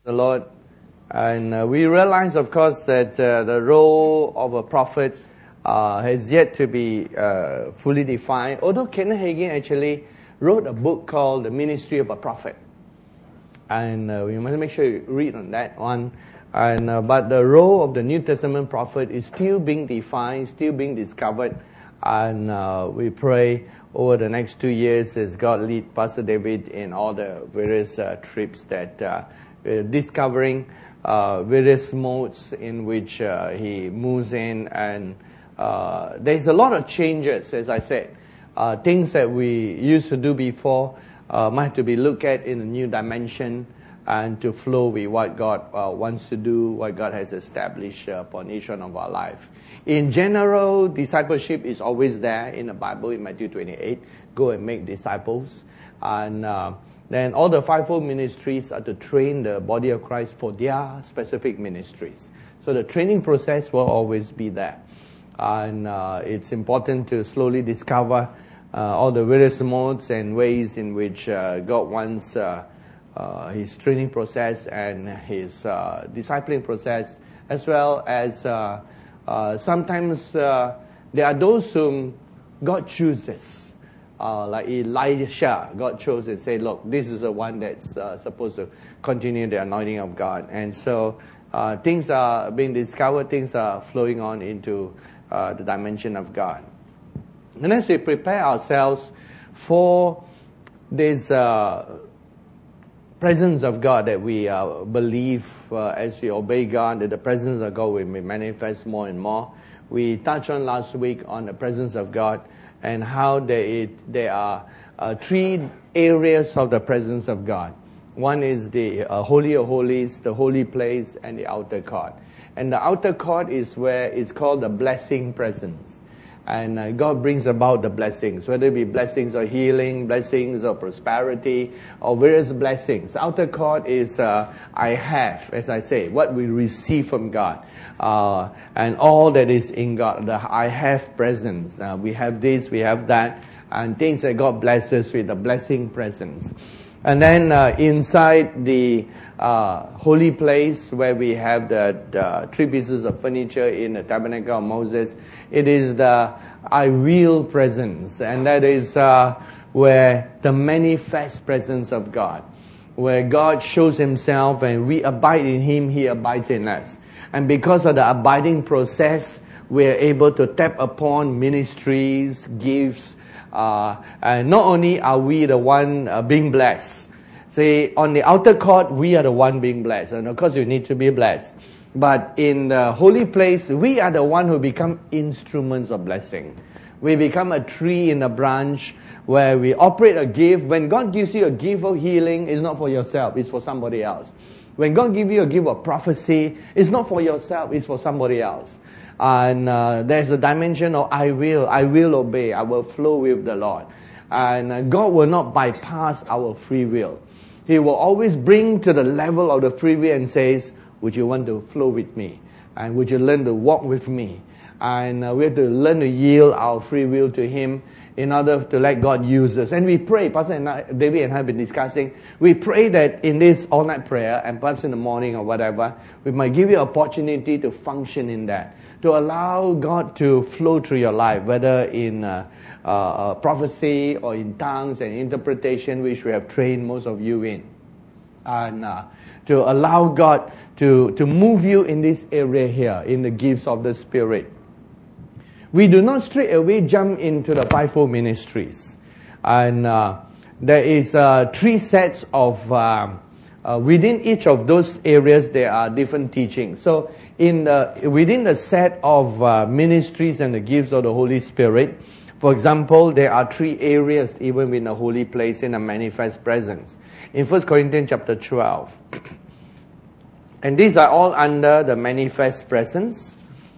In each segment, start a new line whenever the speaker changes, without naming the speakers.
The Lord. And we realize, of course, that the role of a prophet has yet to be fully defined. Although Kenneth Hagin actually wrote a book called The Ministry of a Prophet. And we must make sure you read on that one. And but the role of the New Testament prophet is still being defined, still being discovered. And we pray over the next 2 years as God lead Pastor David in all the various trips that we're discovering various modes in which he moves in. And there's a lot of changes, as I said. Things that we used to do before might have to be looked at in a new dimension and to flow with what God wants to do, what God has established upon each one of our life. In general, discipleship is always there in the Bible, in Matthew 28. Go and make disciples. And then all the fivefold ministries are to train the body of Christ for their specific ministries. So the training process will always be there. And it's important to slowly discover all the various modes and ways in which God wants his training process and his discipling process, as well as sometimes there are those whom God chooses. Like Elisha, God chose and said, look, this is the one that's supposed to continue the anointing of God. And so things are being discovered, things are flowing on into the dimension of God. And as we prepare ourselves for this presence of God that we believe as we obey God, that the presence of God will be manifest more and more. We touched on last week on the presence of God and how there are three areas of the presence of God. One is the Holy of Holies, the holy place, and the outer court. And the outer court is where it's called the blessing presence. And God brings about the blessings, whether it be blessings of healing, blessings of prosperity, or various blessings. The outer court is I have, as I say, what we receive from God. And all that is in God, the I have presence. We have this, we have that, and things that God blesses with the blessing presence. And then inside the holy place where we have the three pieces of furniture in the tabernacle of Moses, it is the I will presence, and that is where the manifest presence of God, where God shows himself and we abide in him, he abides in us. And because of the abiding process, we are able to tap upon ministries, gifts, and not only are we the one being blessed. See, on the outer court, we are the one being blessed. And of course, you need to be blessed. But in the holy place, we are the one who become instruments of blessing. We become a tree in a branch where we operate a gift. When God gives you a gift of healing, it's not for yourself, it's for somebody else. When God gives you a gift of prophecy, it's not for yourself, it's for somebody else. And there's a dimension of I will obey, I will flow with the Lord. And God will not bypass our free will. He will always bring to the level of the free will and says, would you want to flow with me? And would you learn to walk with me? And we have to learn to yield our free will to him in order to let God use us. And we pray, Pastor and David and I have been discussing, we pray that in this all-night prayer, and perhaps in the morning or whatever, we might give you an opportunity to function in that, to allow God to flow through your life, whether in prophecy or in tongues and interpretation, which we have trained most of you in. And to allow God to move you in this area here, in the gifts of the Spirit. We do not straight away jump into the fivefold ministries. And there is three sets of, within each of those areas, there are different teachings. So within the set of ministries and the gifts of the Holy Spirit, for example, there are three areas even in the holy place in a manifest presence. In 1 Corinthians chapter 12. And these are all under the manifest presence.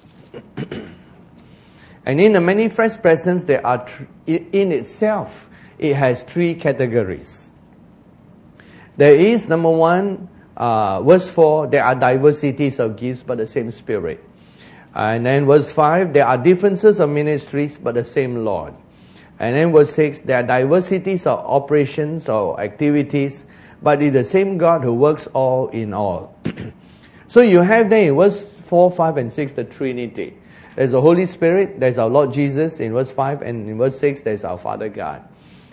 And in the manifest presence, there are in itself, it has three categories. There is, number one, verse 4, there are diversities of gifts, but the same Spirit. And then verse 5, there are differences of ministries, but the same Lord. And then verse 6, there are diversities of operations or activities, but it's the same God who works all in all. So you have then in verse 4, 5, and 6 the Trinity. There's the Holy Spirit, there's our Lord Jesus in verse 5, and in verse 6 there's our Father God.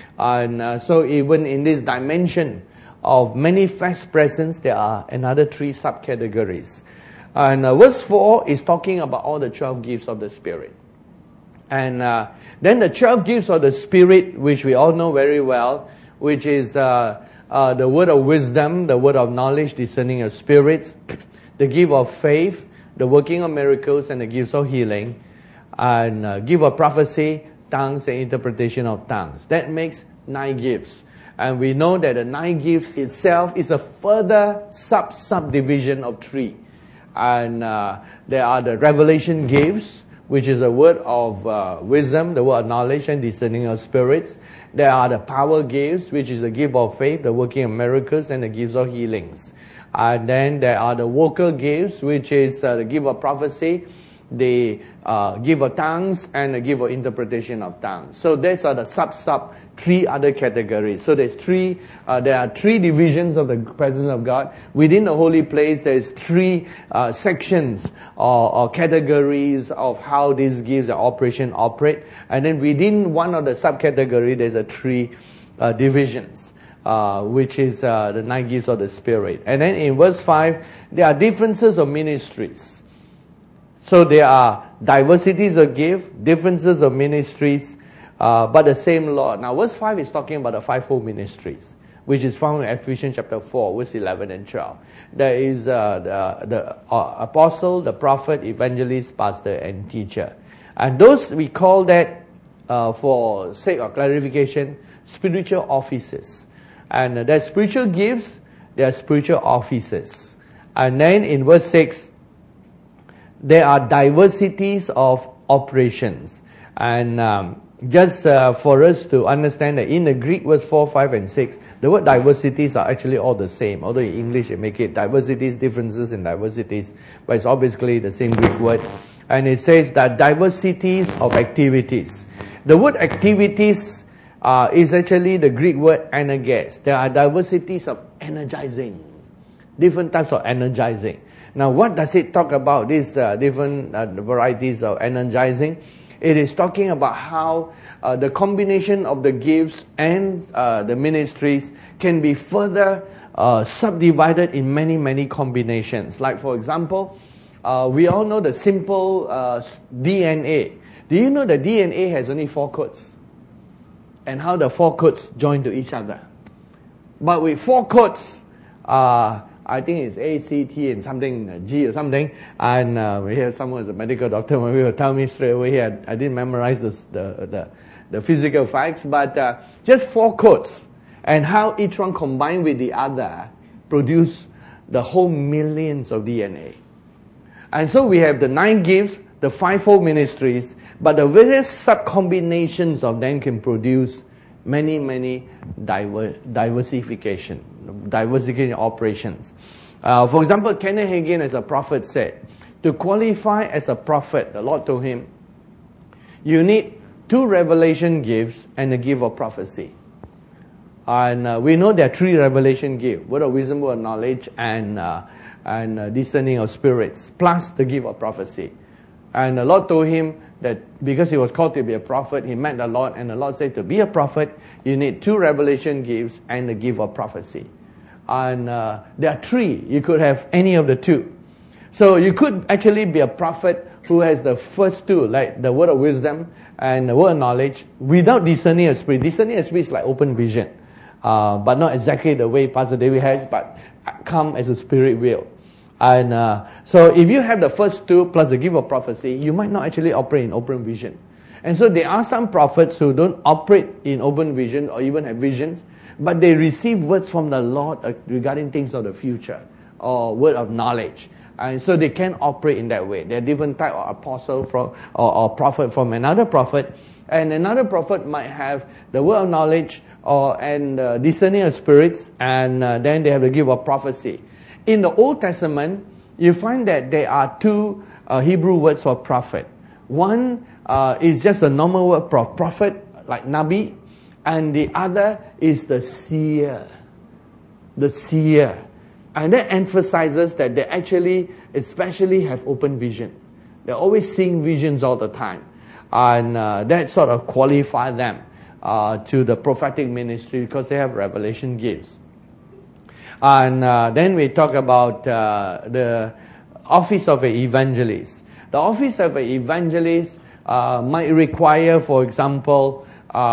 And so even in this dimension of manifest presence, there are another 3 subcategories. And verse 4 is talking about all the 12 gifts of the Spirit. And then the 12 gifts of the Spirit, which we all know very well, which is the word of wisdom, the word of knowledge, discerning of spirits, the gift of faith, the working of miracles, and the gifts of healing, and gift of prophecy, tongues, and interpretation of tongues. That makes 9 gifts. And we know that the 9 gifts itself is a further subdivision of 3. And there are the revelation gifts, which is a word of wisdom, the word of knowledge, and discerning of spirits. There are the power gifts, which is the gift of faith, the working of miracles, and the gifts of healings. And then there are the vocal gifts, which is the gift of prophecy, the gift of tongues, and the gift of interpretation of tongues. So these are the sub 3 other categories. So there are 3 divisions of the presence of God. Within the holy place, there's 3 sections or categories of how these gifts of operation operate. And then within one of the subcategory, there's a 3 divisions. Which is the 9 gifts of the Spirit. And then in verse 5, there are differences of ministries. So there are diversities of gifts, differences of ministries, but the same Lord. Now verse 5 is talking about the fivefold ministries, which is found in Ephesians chapter 4, verse 11 and 12. There is the apostle, the prophet, evangelist, pastor, and teacher. And those, we call that, for sake of clarification, spiritual offices. And there are spiritual gifts, there are spiritual offices. And then in verse 6, there are diversities of operations. And just for us to understand that in the Greek, verse 4, 5, and 6, the word diversities are actually all the same. Although in English they make it diversities, differences, and diversities. But it's obviously the same Greek word. And it says that diversities of activities. The word activities is actually the Greek word energes. There are diversities of energizing, different types of energizing. Now, what does it talk about? These different varieties of energizing. It is talking about how the combination of the gifts and the ministries can be further subdivided in many, many combinations. Like, for example, we all know the simple DNA. Do you know that DNA has only 4 codes? And how the 4 codes join to each other. But with 4 codes, I think it's A, C, T, and something, G or something. And we have someone who's a medical doctor, maybe will tell me straight away here. I didn't memorize the physical facts, but just 4 codes. And how each one combined with the other produce the whole millions of DNA. And so we have the 9 gifts, the fivefold ministries, but the various sub-combinations of them can produce many, many diversification operations. For example, Kenneth Hagin, as a prophet, said, to qualify as a prophet, the Lord told him, you need 2 revelation gifts and a gift of prophecy. And we know there are 3 revelation gifts: word of wisdom, word of knowledge, and discerning of spirits, plus the gift of prophecy. And the Lord told him that because he was called to be a prophet, he met the Lord, and the Lord said, to be a prophet, you need 2 revelation gifts and the gift of prophecy. And there are 3. You could have any of the 2. So you could actually be a prophet who has the first 2, like the word of wisdom and the word of knowledge, without discerning of spirit. Discerning of spirit is like open vision, but not exactly the way Pastor David has, but come as a spirit will. And so if you have the first 2 plus the gift of prophecy, you might not actually operate in open vision. And so there are some prophets who don't operate in open vision or even have visions, but they receive words from the Lord regarding things of the future or word of knowledge. And so they can operate in that way. There are different type of apostle from or prophet from another prophet. And another prophet might have the word of knowledge and discerning of spirits, and then they have the gift of prophecy. In the Old Testament, you find that there are 2 Hebrew words for prophet. One is just a normal word for prophet, like Nabi, and the other is the seer. the seer. And that emphasizes that they actually, especially have open vision. They're always seeing visions all the time. And that sort of qualify them to the prophetic ministry because they have revelation gifts. And then we talk about the office of an evangelist. The office of an evangelist might require, for example,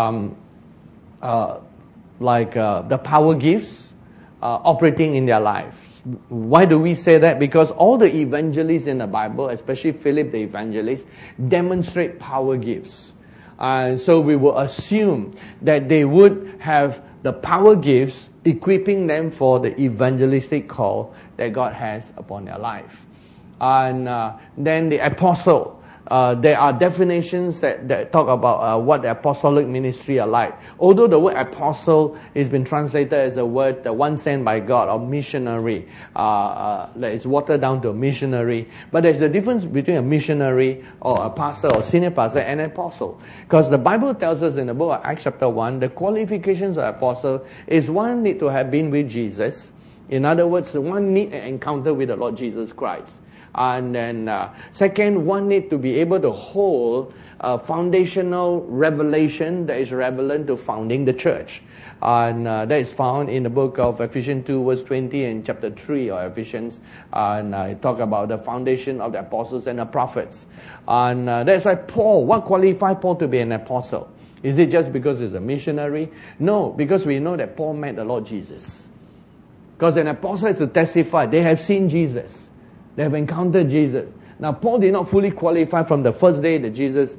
the power gifts operating in their lives. Why do we say that? Because all the evangelists in the Bible, especially Philip the evangelist, demonstrate power gifts. So we will assume that they would have the power gifts equipping them for the evangelistic call that God has upon their life. And then the apostle. There are definitions that talk about what the apostolic ministry are like. Although the word apostle has been translated as a word, the one sent by God, or missionary, that is watered down to a missionary. But there's a difference between a missionary or a pastor or senior pastor and an apostle. Because the Bible tells us in the book of Acts chapter 1, the qualifications of apostle is one need to have been with Jesus. In other words, one need an encounter with the Lord Jesus Christ. And then second, one need to be able to hold a foundational revelation that is relevant to founding the church. And that is found in the book of Ephesians 2 verse 20 and chapter 3 of Ephesians. And it talk about the foundation of the apostles and the prophets. And that's why Paul, what qualified Paul to be an apostle? Is it just because he's a missionary? No, because we know that Paul met the Lord Jesus. Because an apostle is to testify, they have seen Jesus. They have encountered Jesus. Now, Paul did not fully qualify from the first day that Jesus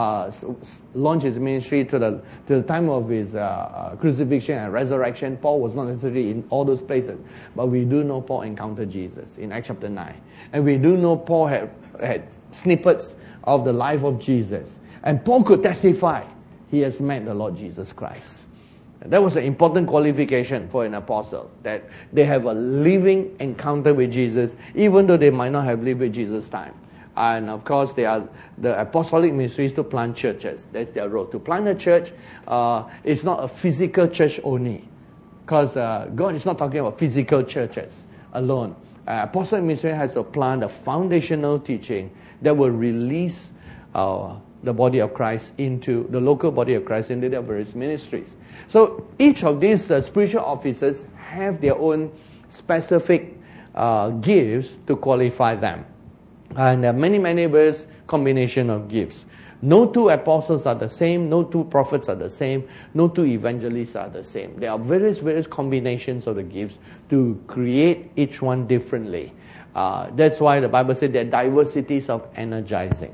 launched his ministry to the time of his crucifixion and resurrection. Paul was not necessarily in all those places. But we do know Paul encountered Jesus in Acts chapter 9. And we do know Paul had snippets of the life of Jesus. And Paul could testify he has met the Lord Jesus Christ. That was an important qualification for an apostle, that they have a living encounter with Jesus, even though they might not have lived with Jesus' time. And of course, the apostolic ministry is to plant churches. That's their role. To plant a church is not a physical church only, because God is not talking about physical churches alone. Apostolic ministry has to plant a foundational teaching that will release the body of Christ into the local body of Christ into their various ministries. So each of these spiritual officers have their own specific gifts to qualify them. And there are many various combination of gifts. No two apostles are the same, no two prophets are the same, no two evangelists are the same. There are various combinations of the gifts to create each one differently. That's why the Bible said there are diversities of energizing.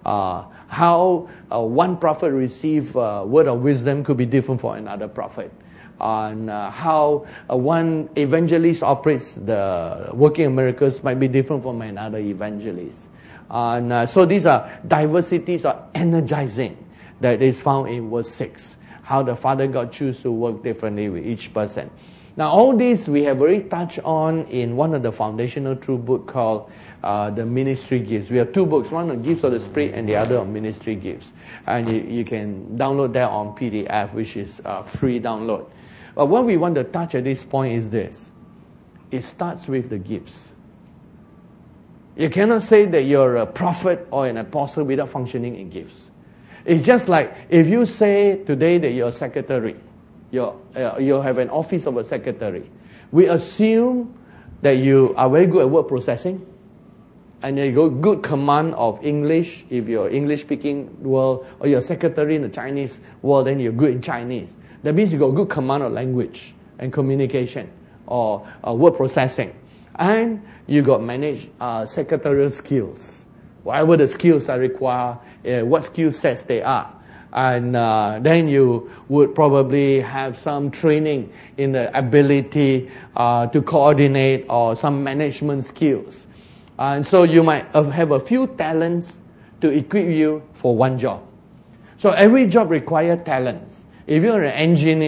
How one prophet receive word of wisdom could be different for another prophet. And how one evangelist operates the working of miracles might be different from another evangelist. And so these are diversities of energizing that is found in verse 6. How the Father God chooses to work differently with each person. Now all this we have already touched on in one of the foundational true book called the ministry gifts. We have two books, one on gifts of the Spirit and the other on ministry gifts. And you can download that on PDF, which is free download. But what we want to touch at this point is this. It starts with the gifts. You cannot say that you're a prophet or an apostle without functioning in gifts. It's just like if you say today that you're a secretary, you have an office of a secretary. We assume that you are very good at word processing, and you got good command of English. If you're English-speaking world, or you're a secretary in the Chinese world, then you're good in Chinese. That means you got good command of language and communication, or word processing. And you got managed secretarial skills. Whatever the skills are required, what skill sets they are. And then you would probably have some training in the ability to coordinate or some management skills. And so you might have a few talents to equip you for one job. So every job requires talents. If you're an engineer,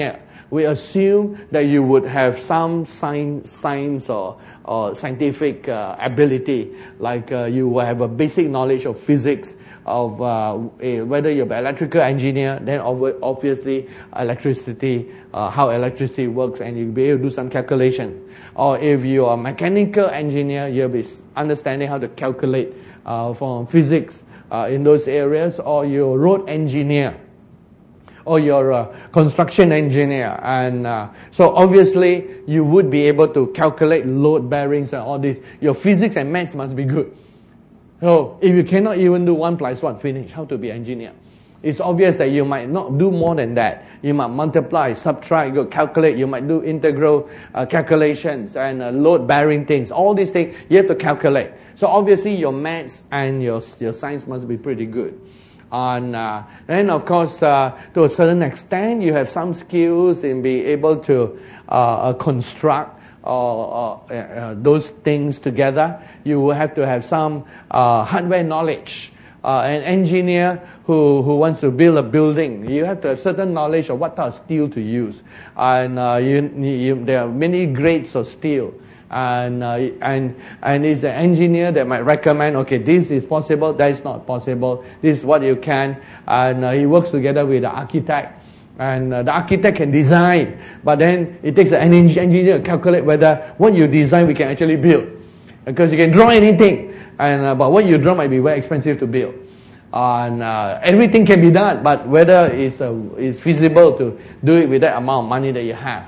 We assume that you would have some science or scientific ability, like you will have a basic knowledge of physics, of whether you're an electrical engineer, then obviously electricity, how electricity works, and you'll be able to do some calculation. Or if you are a mechanical engineer, you'll be understanding how to calculate from physics in those areas. Or you're a road engineer, or you're a construction engineer, and so obviously you would be able to calculate load bearings and all this. Your physics and maths must be good. So if you cannot even do 1 + 1, finish. How to be an engineer? It's obvious that you might not do more than that. You might multiply, subtract, you calculate. You might do integral calculations and load bearing things. All these things you have to calculate. So obviously your maths and your science must be pretty good. And then of course, to a certain extent, you have some skills in being able to construct those things together. You will have to have some hardware knowledge. An engineer who wants to build a building, you have to have certain knowledge of what type of steel to use. And there are many grades of steel. And it's an engineer that might recommend, okay, this is possible, that is not possible, this is what you can. And he works together with the architect. And the architect can design, but then it takes an engineer to calculate whether what you design we can actually build. Because you can draw anything, but what you draw might be very expensive to build. And everything can be done, but whether it's feasible to do it with that amount of money that you have.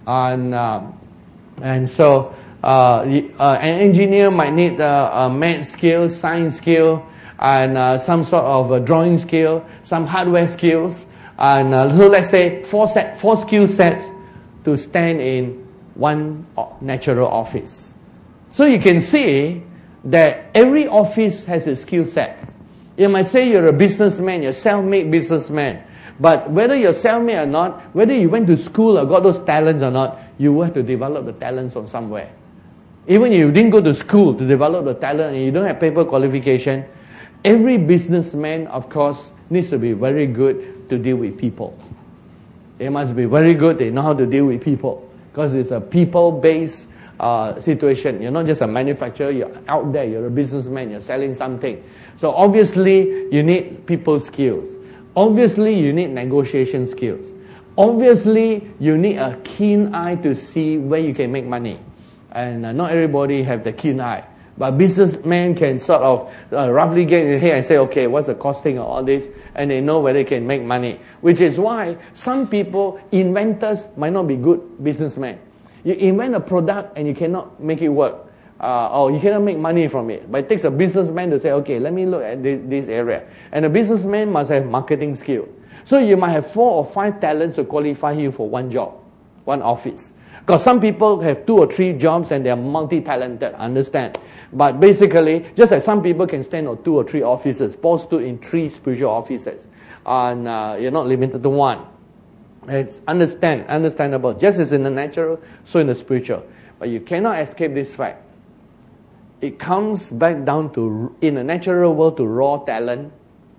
And so an engineer might need a math skill, science skill, and some sort of a drawing skill, some hardware skills. And so let's say four skill sets to stand in one natural office. So you can see that every office has a skill set. You might say you're a businessman, you're a self-made businessman. But whether you're self-made or not, whether you went to school or got those talents or not, you will have to develop the talents from somewhere. Even if you didn't go to school to develop the talent and you don't have paper qualification, every businessman, of course, needs to be very good to deal with people. They must be very good. They know how to deal with people, because it's a people-based situation. You're not just a manufacturer. You're out there. You're a businessman. You're selling something. So obviously, you need people skills. Obviously, you need negotiation skills. Obviously, you need a keen eye to see where you can make money. And not everybody have the keen eye. But businessmen can sort of roughly get in here and say, okay, what's the costing of all this? And they know where they can make money. Which is why some people, inventors, might not be good businessmen. You invent a product and you cannot make it work. Or you cannot make money from it. But it takes a businessman to say, okay, let me look at this area. And a businessman must have marketing skill. So you might have 4 or 5 talents to qualify you for one job, one office. Because some people have 2 or 3 jobs and they are multi-talented, understand? But basically, just like some people can stand on 2 or 3 offices, Paul stood in 3 spiritual offices. And you're not limited to one. It's understandable. Just as in the natural, so in the spiritual. But you cannot escape this fact. It comes back down to, in the natural world, to raw talent,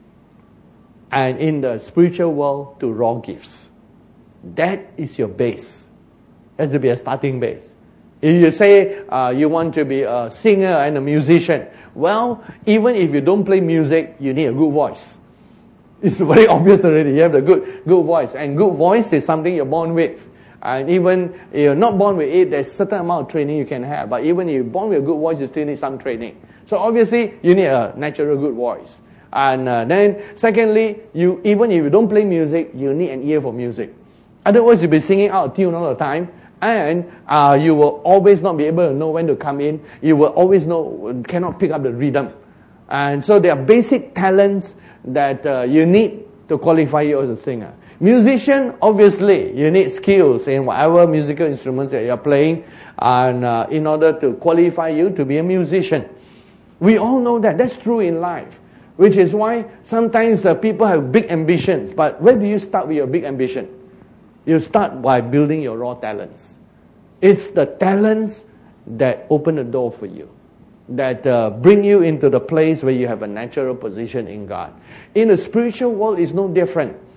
and in the spiritual world, to raw gifts. That is your base. It has to be a starting base. If you say you want to be a singer and a musician, well, even if you don't play music, you need a good voice. It's very obvious already. You have the good voice. And good voice is something you're born with. And even if you're not born with it, there's a certain amount of training you can have. But even if you're born with a good voice, you still need some training. So obviously, you need a natural good voice. And then, secondly, even if you don't play music, you need an ear for music. Otherwise, you'll be singing out of tune all the time. And you will always not be able to know when to come in. You will always cannot pick up the rhythm. And so there are basic talents that you need to qualify you as a singer. Musician, obviously, you need skills in whatever musical instruments that you're playing, and in order to qualify you to be a musician. We all know that. That's true in life. Which is why sometimes people have big ambitions. But where do you start with your big ambition? You start by building your raw talents. It's the talents that open the door for you, that bring you into the place where you have a natural position in God. In the spiritual world, it's no different.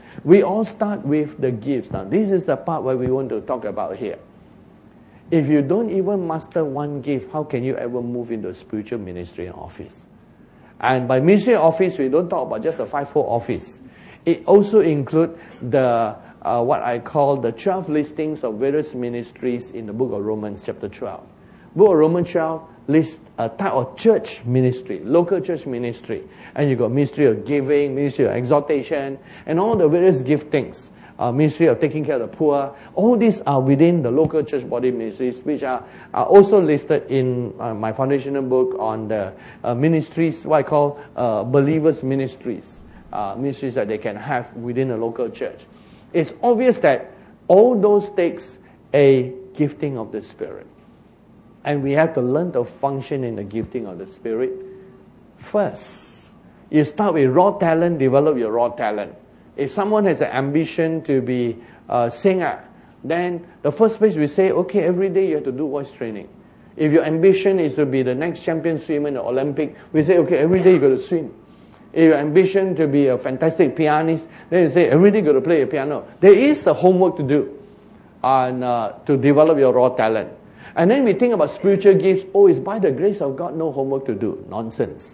We all start with the gifts. Now, this is the part where we want to talk about here. If you don't even master one gift, how can you ever move into a spiritual ministry and office? And by ministry and office, we don't talk about just the fivefold office. It also includes the what I call the 12 listings of various ministries in the book of Romans chapter 12. Book of Romans 12 lists a type of church ministry, local church ministry. And you got ministry of giving, ministry of exhortation, and all the various giftings. Ministry of taking care of the poor. All these are within the local church body ministries, which are also listed in my foundational book on the ministries, what I call believers ministries. Ministries that they can have within a local church. It's obvious that all those takes a gifting of the Spirit. And we have to learn to function in the gifting of the Spirit first. You start with raw talent, develop your raw talent. If someone has an ambition to be a singer, then the first place we say, okay, every day you have to do voice training. If your ambition is to be the next champion swimmer in the Olympic, we say, okay, every day you got to swim. If your ambition to be a fantastic pianist, then you say, every day you got to play a piano. There is a homework to do and to develop your raw talent. And then we think about spiritual gifts. Oh, it's by the grace of God, no homework to do. Nonsense.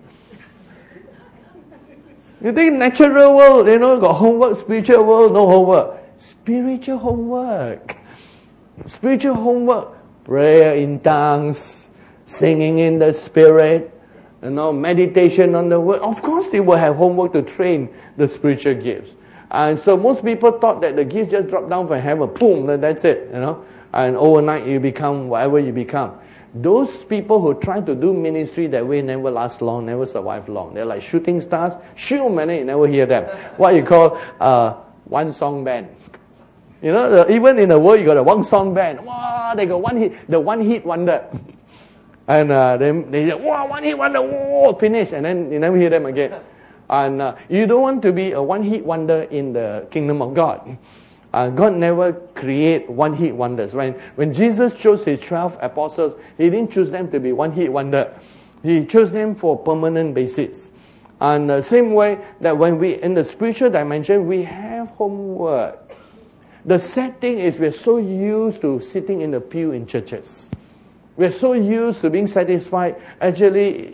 You think natural world, got homework, spiritual world, no homework. Spiritual homework. Spiritual homework. Prayer in tongues, singing in the Spirit, meditation on the Word. Of course they will have homework to train the spiritual gifts. And so most people thought that the gifts just drop down from heaven, boom, that's it, And overnight you become whatever you become. Those people who try to do ministry that way never last long, never survive long. They're like shooting stars. Shoot, man, you never hear them. What you call one song band. Even in the world, you got a one song band. Wow, they got the one hit wonder. And then they say, wow, one hit wonder, whoa, finish. And then you never hear them again. And you don't want to be a one hit wonder in the kingdom of God. God never create one-hit wonders. When Jesus chose his 12 apostles, he didn't choose them to be one-hit wonder. He chose them for permanent basis. And the same way that when we, in the spiritual dimension, we have homework. The sad thing is we're so used to sitting in the pew in churches. We're so used to being satisfied. Actually,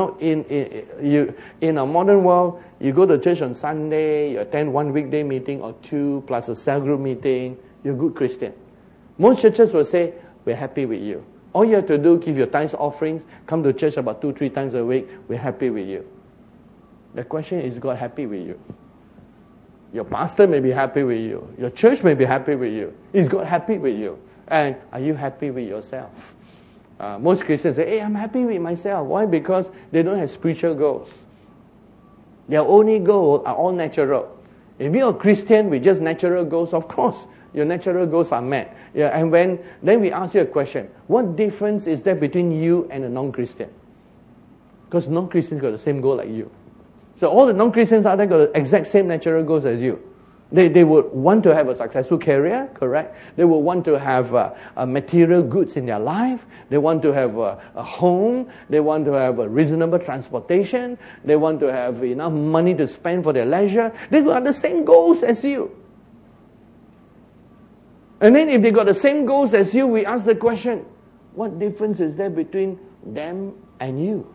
in a modern world, you go to church on Sunday, you attend one weekday meeting or two, plus a cell group meeting, you're a good Christian. Most churches will say, we're happy with you. All you have to do, give your tithes offerings, come to church about 2-3 times a week, we're happy with you. The question is, God happy with you? Your pastor may be happy with you. Your church may be happy with you. Is God happy with you? And are you happy with yourself? Most Christians say, hey, I'm happy with myself. Why? Because they don't have spiritual goals. Their only goals are all natural. If you're a Christian with just natural goals, of course, your natural goals are met. Yeah, and then we ask you a question. What difference is there between you and a non-Christian? Because non-Christians got the same goal like you. So all the non-Christians out there got the exact same natural goals as you. They would want to have a successful career, correct? They would want to have material goods in their life. They want to have a home. They want to have a reasonable transportation. They want to have enough money to spend for their leisure. They got the same goals as you. And then if they got the same goals as you, we ask the question, what difference is there between them and you?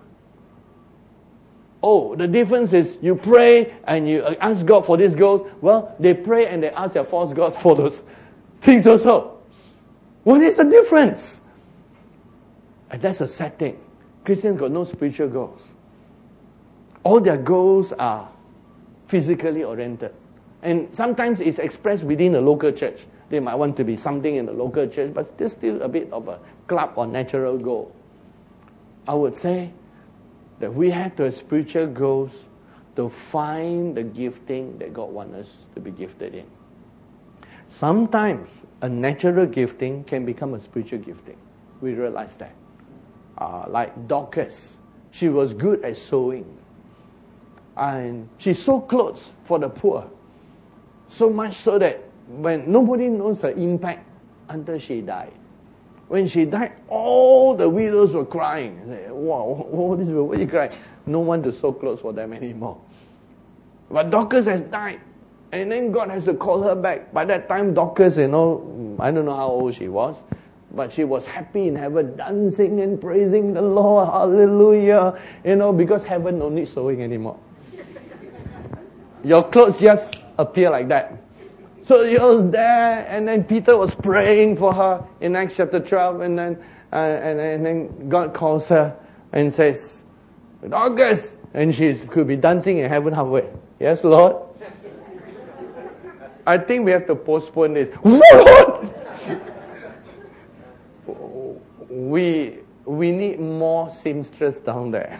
Oh, the difference is you pray and you ask God for these goals. Well, they pray and they ask their false gods for those things also. What is the difference? And that's a sad thing. Christians got no spiritual goals. All their goals are physically oriented. And sometimes it's expressed within a local church. They might want to be something in the local church, but there's still a bit of a club or natural goal. I would say that we have to have spiritual goals to find the gifting that God wants us to be gifted in. Sometimes a natural gifting can become a spiritual gifting. We realize that. Like Dorcas, she was good at sewing. And she sewed clothes for the poor. So much so that when nobody knows her impact until she died. When she died, all the widows were crying. Wow, this why are you crying? No one to sew clothes for them anymore. But Dorcas has died. And then God has to call her back. By that time, Dorcas, I don't know how old she was, but she was happy in heaven, dancing and praising the Lord. Hallelujah. Because heaven don't need sewing anymore. Your clothes just appear like that. So she was there, and then Peter was praying for her in Acts chapter 12, and then God calls her and says, Dorcas, and she could be dancing in heaven halfway. Yes, Lord? I think we have to postpone this. Lord! We need more seamstress down there.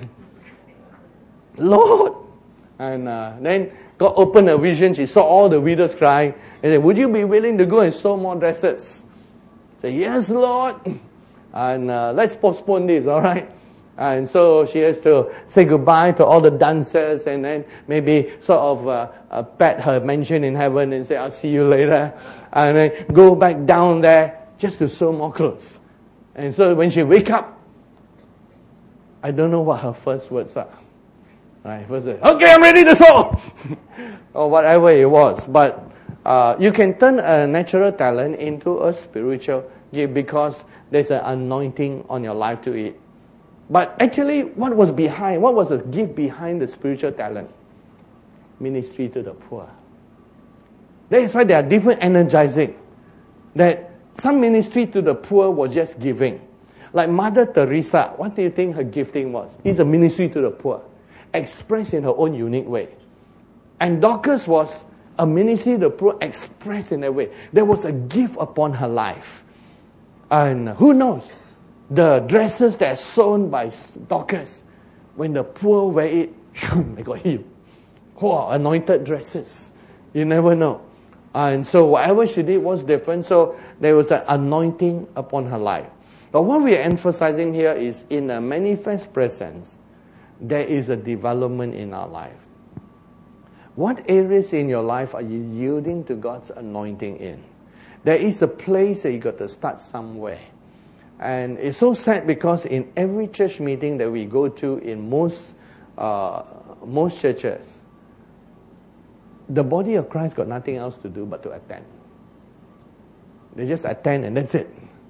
Lord! And then God opened a vision. She saw all the widows crying. And said, would you be willing to go and sew more dresses? Say, yes, Lord. And let's postpone this, all right? And so she has to say goodbye to all the dancers and then maybe sort of pat her mansion in heaven and say, I'll see you later. And then go back down there just to sew more clothes. And so when she wake up, I don't know what her first words are. Right, first word, okay, I'm ready to sew! Or whatever it was. But you can turn a natural talent into a spiritual gift because there's an anointing on your life to it. But actually, what was the gift behind the spiritual talent? Ministry to the poor. That is why there are different energizing. That some ministry to the poor was just giving. Like Mother Teresa, what do you think her gifting was? It's a ministry to the poor, expressed in her own unique way. And Dorcas was a ministry to the poor, expressed in that way. There was a gift upon her life. And who knows? The dresses that are sewn by Dorcas, when the poor wear it, they got healed. Wow, anointed dresses. You never know. And so whatever she did was different. So there was an anointing upon her life. But what we are emphasizing here is in a manifest presence, there is a development in our life. What areas in your life are you yielding to God's anointing in? There is a place that you got to start somewhere. And it's so sad because in every church meeting that we go to in most churches, the body of Christ got nothing else to do but to attend. They just attend and that's it.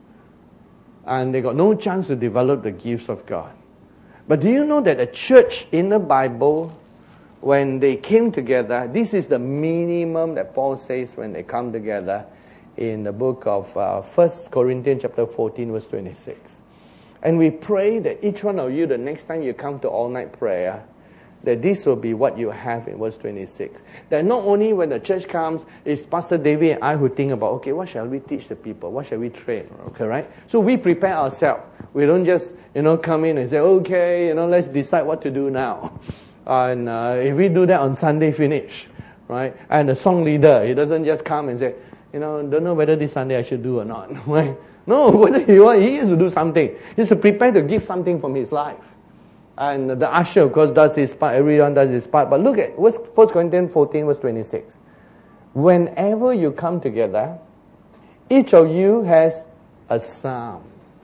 And they got no chance to develop the gifts of God. But do you know that a church in the Bible, when they came together, this is the minimum that Paul says when they come together in the book of 1 Corinthians chapter 14 verse 26. And we pray that each one of you, the next time you come to all-night prayer, that this will be what you have in verse 26. That not only when the church comes, it's Pastor David and I who think about, okay, what shall we teach the people? What shall we train? Okay, right? So we prepare ourselves. We don't just, come in and say, okay, let's decide what to do now. And if we do that on Sunday, finish. Right? And the song leader, he doesn't just come and say, don't know whether this Sunday I should do or not. Right? No, whether he has to do something. He has to prepare to give something from his life. And the usher, of course, does his part. Everyone does his part. But look at 1 Corinthians 14, verse 26. Whenever you come together, each of you has a psalm.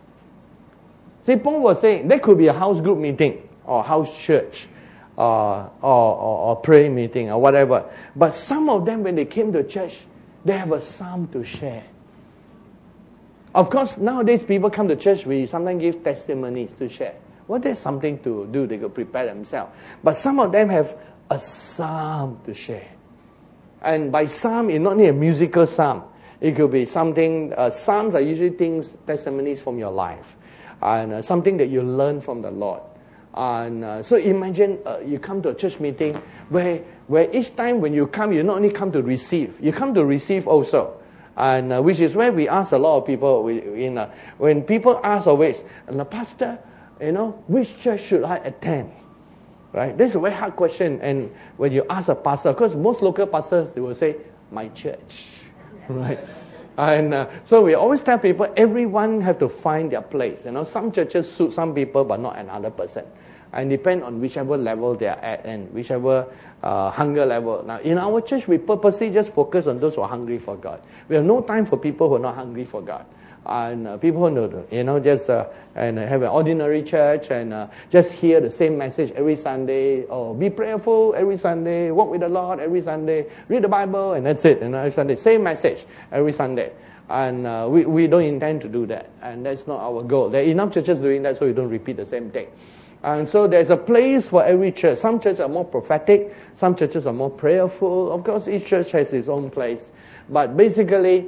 See, Paul was saying, there could be a house group meeting, or house church, or prayer meeting, or whatever. But some of them, when they came to church, they have a psalm to share. Of course, nowadays people come to church, we sometimes give testimonies to share. Well, there's something to do. They could prepare themselves. But some of them have a psalm to share. And by psalm, it's not only a musical psalm. It could be something, psalms are usually things, testimonies from your life. And something that you learn from the Lord. And so imagine you come to a church meeting where each time when you come, you not only come to receive, you come to receive also. And which is where we ask a lot of people, when people ask always, and Pastor, which church should I attend? Right? This is a very hard question. And when you ask a pastor, because most local pastors, they will say, my church. Right? And so we always tell people, everyone have to find their place. Some churches suit some people, but not another person. And depend on whichever level they are at and whichever hunger level. Now, in our church, we purposely just focus on those who are hungry for God. We have no time for people who are not hungry for God. And people know, just and have an ordinary church and just hear the same message every Sunday, or be prayerful every Sunday, walk with the Lord every Sunday, read the Bible, and that's it. And every Sunday, same message every Sunday. And we don't intend to do that, and that's not our goal. There are enough churches doing that, so you don't repeat the same thing. And so there's a place for every church. Some churches are more prophetic, some churches are more prayerful. Of course, each church has its own place. But basically,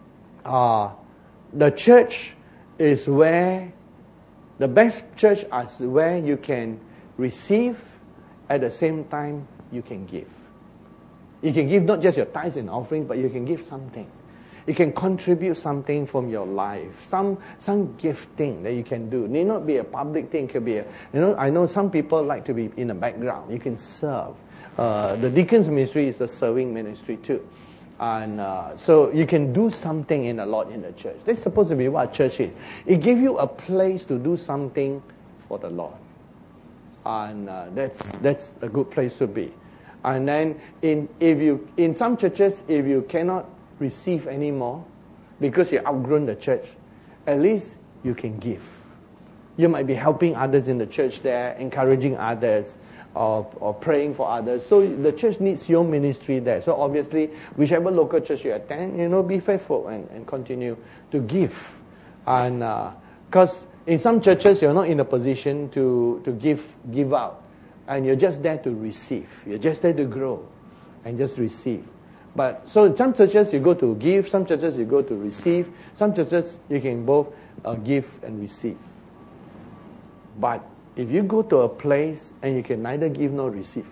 the church is where, the best church is where you can receive, at the same time you can give. You can give not just your tithes and offerings, but you can give something. You can contribute something from your life, some gifting that you can do. It need not be a public thing. It could be I know some people like to be in the background. You can serve. The deacons ministry is a serving ministry too. And so you can do something in the Lord in the church. That's supposed to be what a church is. It gives you a place to do something for the Lord. And that's a good place to be. And then in some churches, if you cannot receive anymore because you outgrown the church, at least you can give. You might be helping others in the church there, encouraging others, or praying for others. So the church needs your ministry there. So obviously, whichever local church you attend, be faithful and continue to give. And because in some churches, you're not in a position to give out. And you're just there to receive. You're just there to grow and just receive. But so in some churches you go to give, some churches you go to receive, some churches you can both give and receive. But if you go to a place and you can neither give nor receive,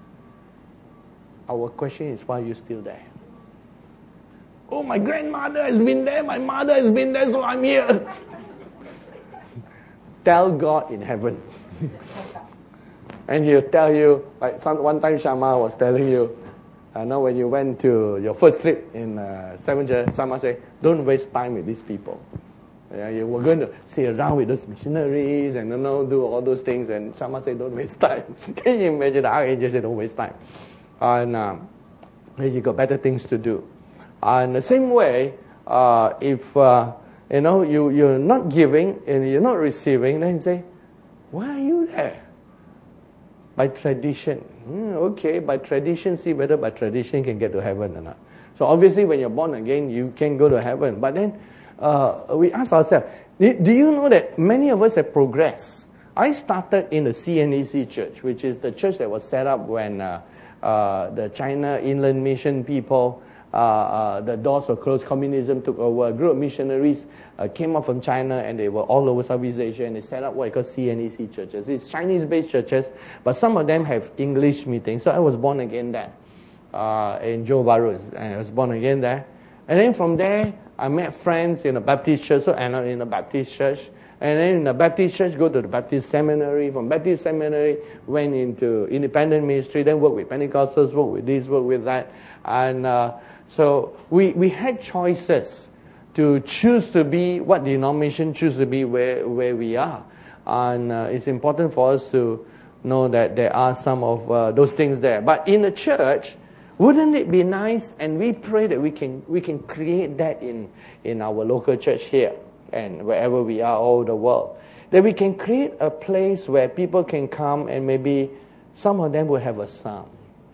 our question is, why are you still there? Oh, my grandmother has been there, my mother has been there, so I'm here. Tell God in heaven. And he'll tell you, like one time Shama was telling you, when you went to your first trip in Seventh Church, Shama said, don't waste time with these people. You were going to sit around with those missionaries and do all those things, and Shama said, don't waste time. Can you imagine? The archangel said, don't waste time. And you got better things to do. And the same way, if you're not giving and you're not receiving, then you say, why are you there? By tradition. Okay, by tradition, see whether by tradition can get to heaven or not. So obviously when you're born again, you can go to heaven. But then we ask ourselves, do you know that many of us have progressed? I started in the CNEC church, which is the church that was set up when the China Inland Mission people, the doors were closed, communism took over. A group of missionaries came up from China, and they were all over Southeast Asia, and they set up what I call CNEC churches. It's Chinese-based churches, but some of them have English meetings. So I was born again there in Johor Bahru, and I was born again there. And then from there, I met friends in a Baptist church, so I ended up in a Baptist church. And then in the Baptist church, go to the Baptist seminary. From Baptist seminary, went into independent ministry, then work with Pentecostals, work with this, work with that. And so we had choices to choose to be, what denomination choose to be where we are. And it's important for us to know that there are some of those things there. But in the church, wouldn't it be nice, and we pray that we can create that in our local church here and wherever we are all over the world, that we can create a place where people can come and maybe some of them will have a psalm.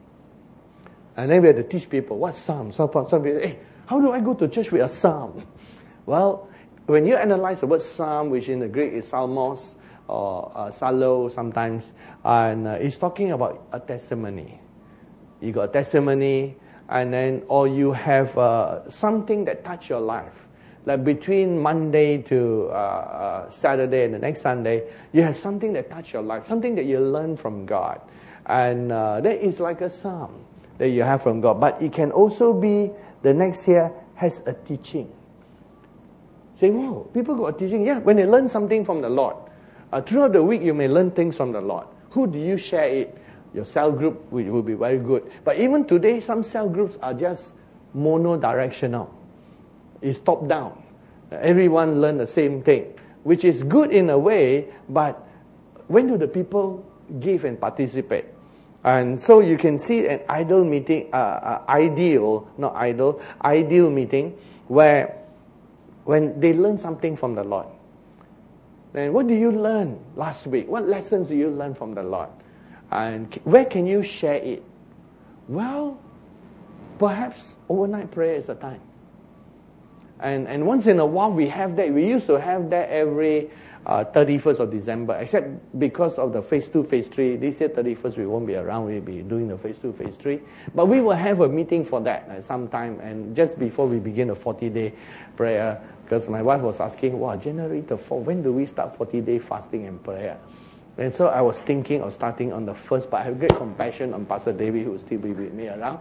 And then we have to teach people, what psalm? Some people say, hey, how do I go to church with a psalm? Well, when you analyze the word psalm, which in the Greek is psalmos or psallo sometimes, and it's talking about a testimony. You got a testimony, and then, or you have something that touched your life. Like between Monday to Saturday and the next Sunday, you have something that touched your life, something that you learned from God. And that is like a psalm that you have from God. But it can also be, the next year has a teaching. Say, whoa, people got a teaching. Yeah, when they learn something from the Lord. Throughout the week, you may learn things from the Lord. Who do you share it? Your cell group will be very good. But even today, some cell groups are just mono-directional. It's top-down. Everyone learn the same thing, which is good in a way, but when do the people give and participate? And so you can see an ideal meeting, ideal meeting, where when they learn something from the Lord. Then what do you learn last week? What lessons do you learn from the Lord? And where can you share it? Well, perhaps overnight prayer is a time. And once in a while we have that. We used to have that every 31st of December, except because of the phase 2, phase 3. This year 31st we won't be around. We'll be doing the phase 2, phase 3. But we will have a meeting for that at some time. And just before we begin a 40-day prayer, because my wife was asking, wow, January the 4th, when do we start 40-day fasting and prayer? And so I was thinking of starting on the 1st, but I have great compassion on Pastor David, who will still be with me around.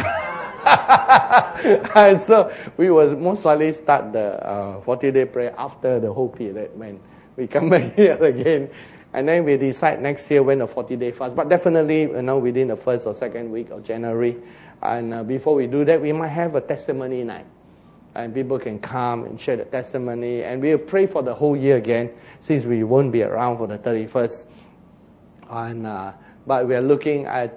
And so we will most likely start the 40-day prayer after the whole period, when we come back here again. And then we decide next year when the 40-day fast. But definitely, within the first or second week of January. And before we do that, we might have a testimony night. And people can come and share the testimony. And we'll pray for the whole year again, since we won't be around for the 31st. And but we are looking at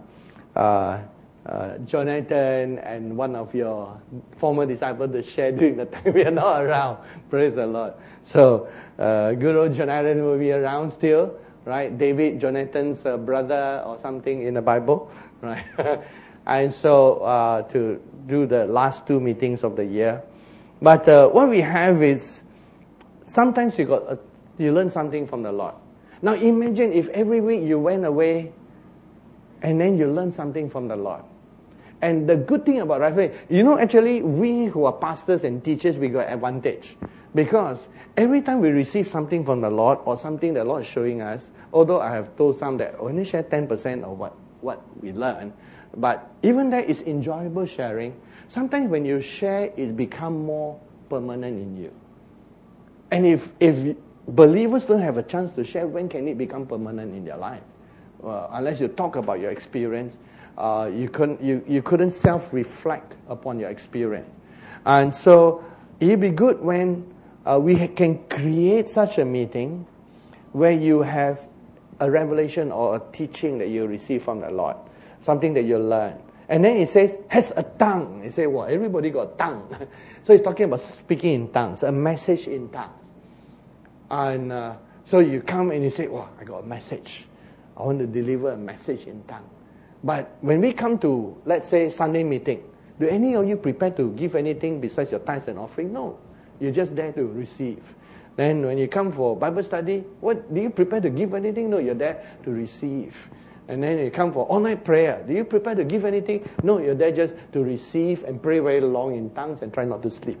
Jonathan and one of your former disciples to share during the time we are not around. Praise the Lord. So, good old Jonathan will be around still, right? David, Jonathan's brother or something in the Bible, right? And so, to do the last 2 meetings of the year. But what we have is, sometimes you learn something from the Lord. Now imagine if every week you went away and then you learn something from the Lord. And the good thing about Raphael, actually we who are pastors and teachers, we got advantage. Because every time we receive something from the Lord or something the Lord is showing us, although I have told some that only share 10% of what we learn, but even that is enjoyable sharing. Sometimes when you share, it becomes more permanent in you. And if believers don't have a chance to share, when can it become permanent in their life? Unless you talk about your experience, you couldn't self-reflect upon your experience. And so it'd be good when we can create such a meeting where you have a revelation or a teaching that you receive from the Lord, something that you learn. And then it says, has a tongue. You say, well, everybody got a tongue. So it's talking about speaking in tongues, a message in tongues. And so you come and you say, well, I got a message. I want to deliver a message in tongues. But when we come to, let's say, Sunday meeting, do any of you prepare to give anything besides your tithes and offering? No. You're just there to receive. Then when you come for Bible study, what do you prepare to give anything? No, you're there to receive. And then you come for all-night prayer. Do you prepare to give anything? No, you're there just to receive and pray very long in tongues and try not to sleep.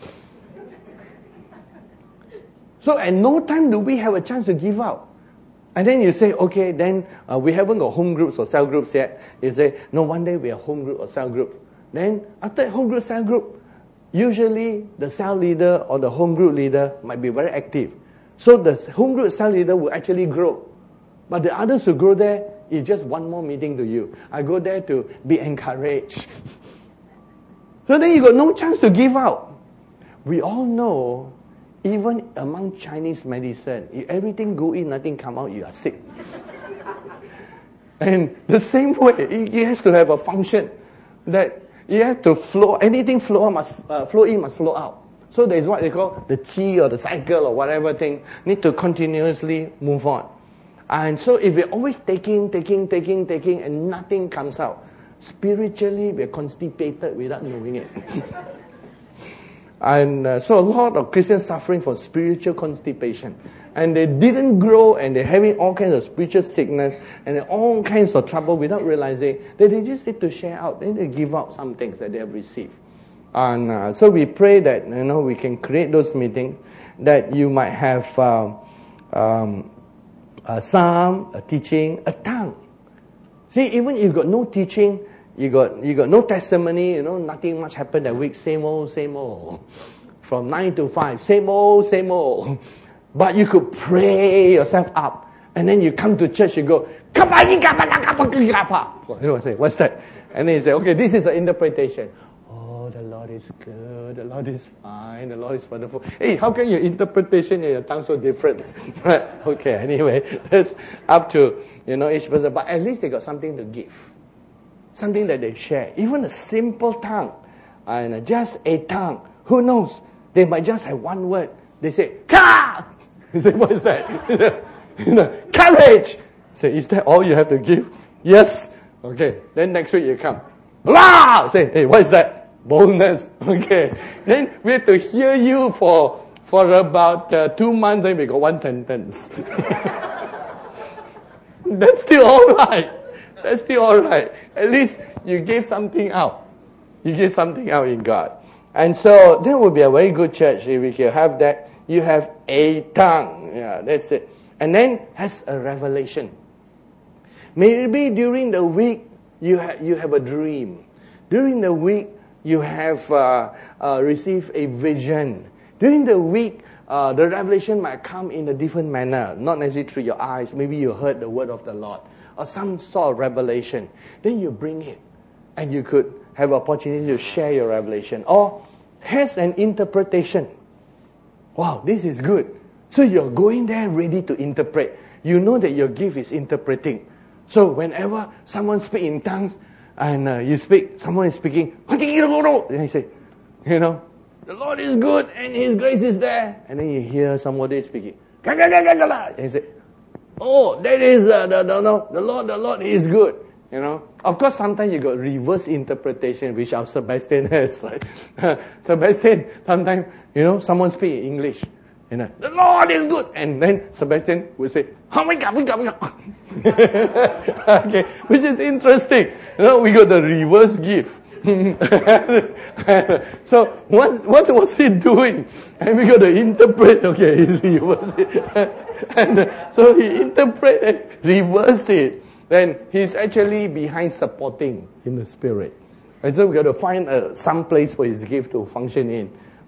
So at no time do we have a chance to give out. And then you say, okay, then we haven't got home groups or cell groups yet. You say, no, one day we are home group or cell group. Then after home group, cell group, usually the cell leader or the home group leader might be very active. So the home group cell leader will actually grow. But the others who grow there is just one more meeting to you. I go there to be encouraged. So then you got no chance to give out. We all know, even among Chinese medicine, if everything go in, nothing come out, you are sick. And the same way, it has to have a function that you have to flow. Anything flow in, must flow out. So there is what they call the qi or the cycle or whatever thing need to continuously move on. And so if we're always taking, and nothing comes out, spiritually we're constipated without knowing it. And so a lot of Christians suffering from spiritual constipation. And they didn't grow, and they're having all kinds of spiritual sickness and all kinds of trouble without realizing that they just need to share out. Then they give out some things that they have received. And so we pray that we can create those meetings, that you might have a psalm, a teaching, a tongue. See, even if you got no teaching, you got no testimony, nothing much happened that week, same old. From 9 to 5, same old. But you could pray yourself up. And then you come to church, you go, say, what's that? And then you say, okay, this is the interpretation. Oh, the Lord is good, the Lord is fine, the Lord is wonderful. Hey, how can your interpretation and your tongue so different? Right? Okay, anyway, that's up to, each person. But at least they got something to give. Something that they share. Even a simple tongue. And just a tongue. Who knows? They might just have one word. They say, "Ka!" You say, "What is that?" Courage! Say, "Is that all you have to give?" "Yes." Okay. Then next week you come. "La!" Say, "Hey, what is that?" "Boldness." Okay. Then we have to hear you for about 2 months, then we got one sentence. That's still alright. That's still alright. At least you gave something out. You gave something out in God. And so that would be a very good church if we can have that. You have a tongue. Yeah, that's it. And then has a revelation. Maybe during the week you have a dream. During the week you have received a vision. During the week, the revelation might come in a different manner, not necessarily through your eyes. Maybe you heard the word of the Lord or some sort of revelation. Then you bring it, and you could have opportunity to share your revelation. Or has an interpretation. Wow, this is good. So you're going there ready to interpret. You know that your gift is interpreting. So whenever someone speaks in tongues, and you speak, someone is speaking, and you say, "The Lord is good and His grace is there." And then you hear somebody speaking. And you say, "Oh, that is the Lord is good." Of course, sometimes you got reverse interpretation, which our Sebastian has. Right? Sebastian, sometimes, someone speak in English. "The Lord is good." And then Sebastian will say, "Oh my God, okay, which is interesting. We got the reverse gift. So what was he doing? And we got to interpret. Okay, he reversed it. And so he interpret and reverse it. Then he's actually behind supporting in the spirit. And so we got to find some place for his gift to function in,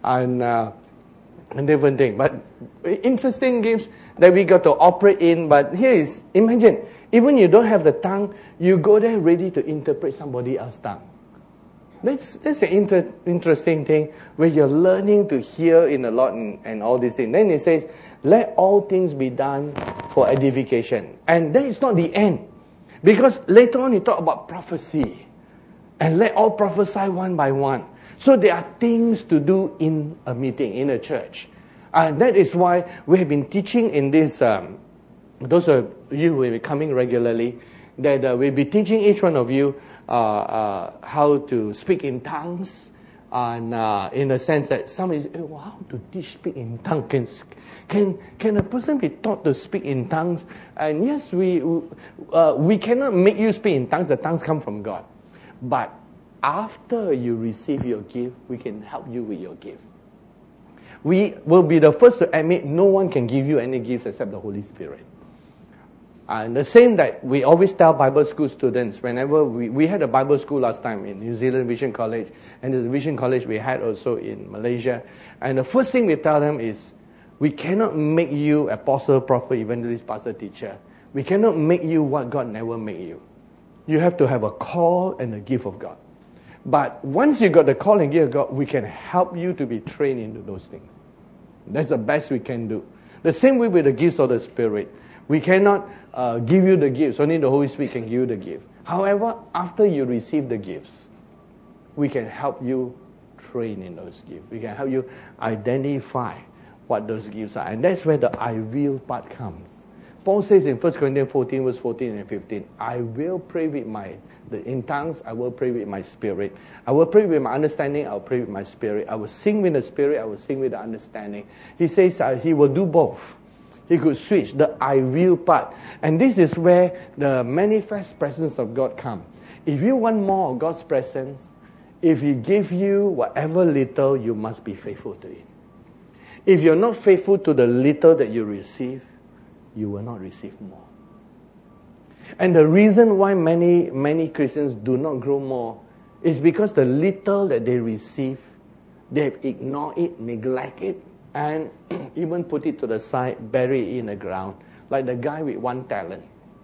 and different thing. But interesting gifts that we got to operate in. But here is, imagine, even you don't have the tongue, you go there ready to interpret somebody else's tongue. That's an interesting thing where you're learning to hear in the Lord and all these things. Then it says, "Let all things be done for edification." And that is not the end. Because later on he talk about prophecy. And let all prophesy one by one. So there are things to do in a meeting, in a church. And that is why we have been teaching in this, those of you who will be coming regularly, that we'll be teaching each one of you how to speak in tongues, and in the sense that somebody says, "How to speak in tongues? Can a person be taught to speak in tongues?" And yes, we cannot make you speak in tongues. The tongues come from God. But after you receive your gift, we can help you with your gift. We will be the first to admit no one can give you any gifts except the Holy Spirit. And the same that we always tell Bible school students, whenever we had a Bible school last time in New Zealand Vision College, and the Vision College we had also in Malaysia. And the first thing we tell them is, we cannot make you apostle, prophet, evangelist, pastor, teacher. We cannot make you what God never made you. You have to have a call and a gift of God. But once you got the call and gift of God, we can help you to be trained into those things. That's the best we can do. The same way with the gifts of the Spirit. We cannot give you the gifts. Only the Holy Spirit can give you the gift. However, after you receive the gifts, we can help you train in those gifts. We can help you identify what those gifts are. And that's where the "I will" part comes. Paul says in 1 Corinthians 14, verse 14 and 15, "I will pray with in tongues, I will pray with my spirit. I will pray with my understanding, I will pray with my spirit. I will sing with the spirit, I will sing with the understanding." He says he will do both. He could switch the "I will" part. And this is where the manifest presence of God comes. If you want more of God's presence, if He gives you whatever little, you must be faithful to it. If you're not faithful to the little that you receive, you will not receive more. And the reason why many Christians do not grow more is because the little that they receive, they have ignored it, neglect it, and even put it to the side, bury it in the ground, like the guy with 1 talent.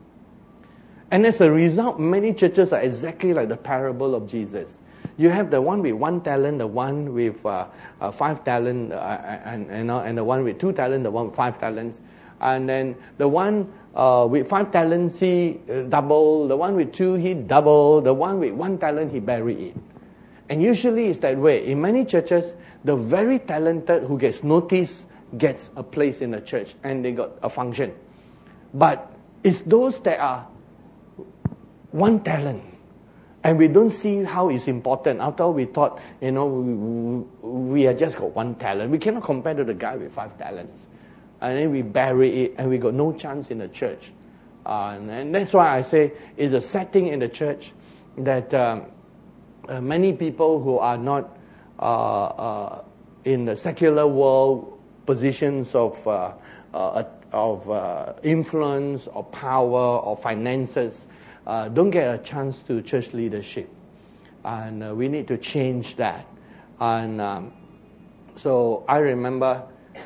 And as a result, many churches are exactly like the parable of Jesus. You have the one with 1 talent, the one with 5 talent, and the one with 2 talent, the one with 5 talents. And then the one with 5 talents, he double. The one with 2, he double. The one with 1 talent, he bury it. And usually it's that way. In many churches, the very talented who gets noticed gets a place in the church and they got a function. But it's those that are one talent. And we don't see how it's important. After all, we thought, we have just got one talent. We cannot compare to the guy with 5 talents. And then we bury it and we got no chance in the church. And that's why I say it's a setting in the church that many people who are not in the secular world positions of influence or power or finances don't get a chance to church leadership. And we need to change that. And so I remember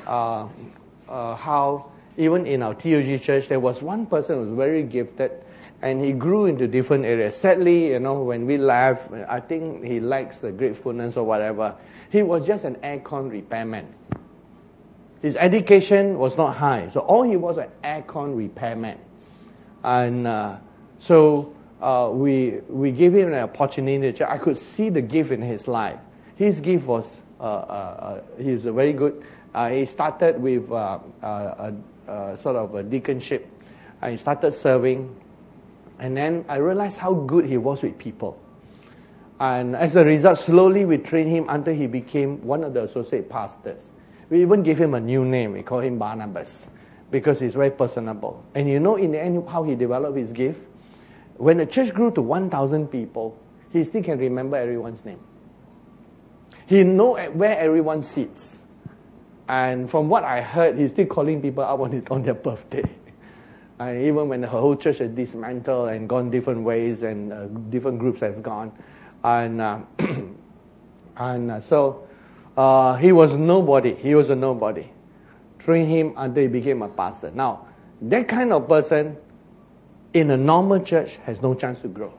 how even in our TOG church, there was one person who was very gifted, and he grew into different areas. Sadly, when we left, I think he lacks the gratefulness or whatever. He was just an aircon repairman. His education was not high, so all he was an aircon repairman. And so we gave him an opportunity. I could see the gift in his life. His gift was, he was very good. He started with sort of a deaconship. He started serving. And then I realized how good he was with people. And as a result, slowly we trained him until he became one of the associate pastors. We even gave him a new name. We call him Barnabas because he's very personable. And in the end, how he developed his gift? When the church grew to 1,000 people, he still can remember everyone's name. He knows where everyone sits. And from what I heard, he's still calling people up on their birthday. Even when the whole church has dismantled and gone different ways and different groups have gone. So he was nobody. He was a nobody. Train him until he became a pastor. Now, that kind of person in a normal church has no chance to grow.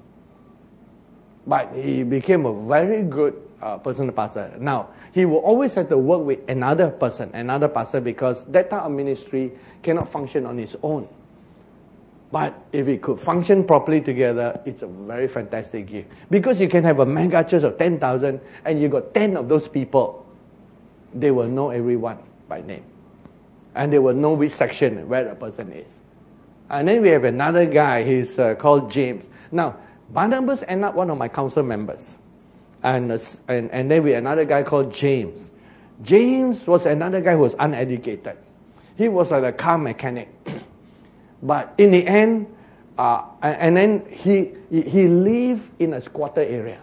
But he became a very good personal pastor. Now, he will always have to work with another pastor, because that type of ministry cannot function on its own. But if it could function properly together, it's a very fantastic gift. Because you can have a mega church of 10,000 and you got 10 of those people. They will know everyone by name. And they will know which section where a person is. And then we have another guy, he's called James. Now, Barnabas ended up one of my council members. And then we have another guy called James. James was another guy who was uneducated. He was like a car mechanic. But in the end, and then he lived in a squatter area.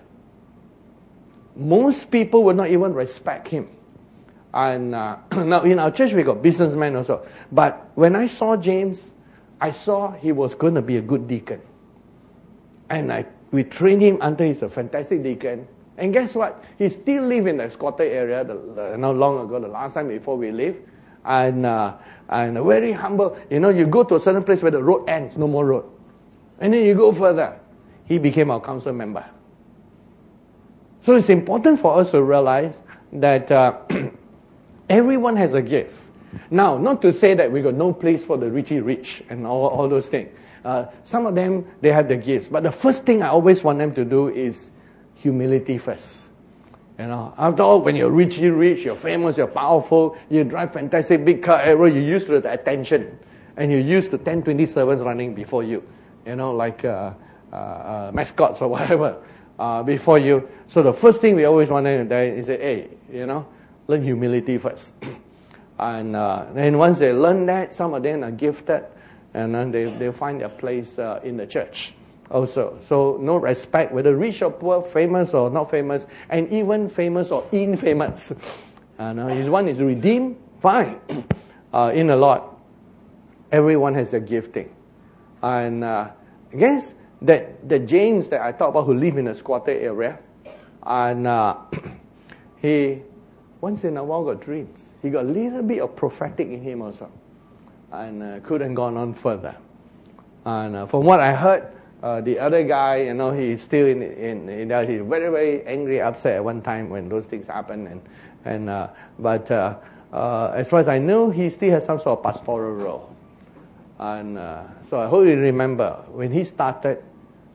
Most people would not even respect him. And now in our church we got businessmen also. But when I saw James, I saw he was going to be a good deacon. And we trained him until he's a fantastic deacon. And guess what? He still lives in the squatter area, not long ago, the last time before we lived. And very humble. You go to a certain place where the road ends, no more road. And then you go further. He became our council member. So it's important for us to realize that everyone has a gift. Now, not to say that we got no place for the Richie Rich and all those things. Some of them, they have the gifts. But the first thing I always want them to do is humility first. After all, when you're Richie Rich, you're famous, you're powerful, you drive fantastic big car, you're used to the attention. And you're used to 10, 20 servants running before you. Like mascots or whatever before you. So the first thing we always want them to do is say, hey, learn humility first. And then once they learn that, some of them are gifted, and then they find their place in the church also. So no respect, whether rich or poor, famous or not famous, and even famous or infamous. His one is redeemed, fine, in the Lord. Everyone has their gifting. And I guess that the James that I talked about who live in a squatter area, and he once in a while got dreams. He got a little bit of prophetic in him also. And couldn't go on further. And from what I heard, the other guy, he's still in there. He's very, very angry, upset at one time when those things happen. But as far as I know, he still has some sort of pastoral role. And so I hope you remember, when he started,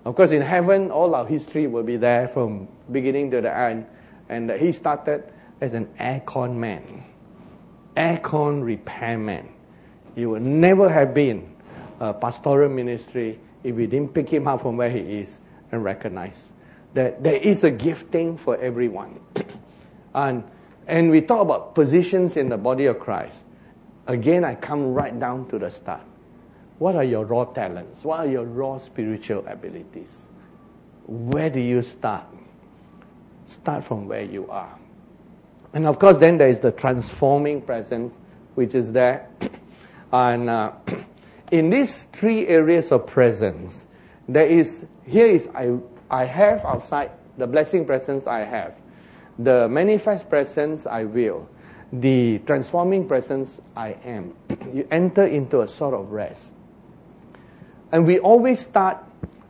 Of course, in heaven, all our history will be there from beginning to the end. And he started as an aircon man, aircon repairman. He would never have been a pastoral ministry if we didn't pick him up from where he is and recognize that there is a gifting for everyone. And we talk about positions in the body of Christ. Again, I come right down to the start. What are your raw talents? What are your raw spiritual abilities? Where do you start? Start from where you are. And of course, then there is the transforming presence, which is there. And in these three areas of presence, I have outside, the blessing presence I have. The manifest presence I will. The transforming presence I am. You enter into a sort of rest. And we always start,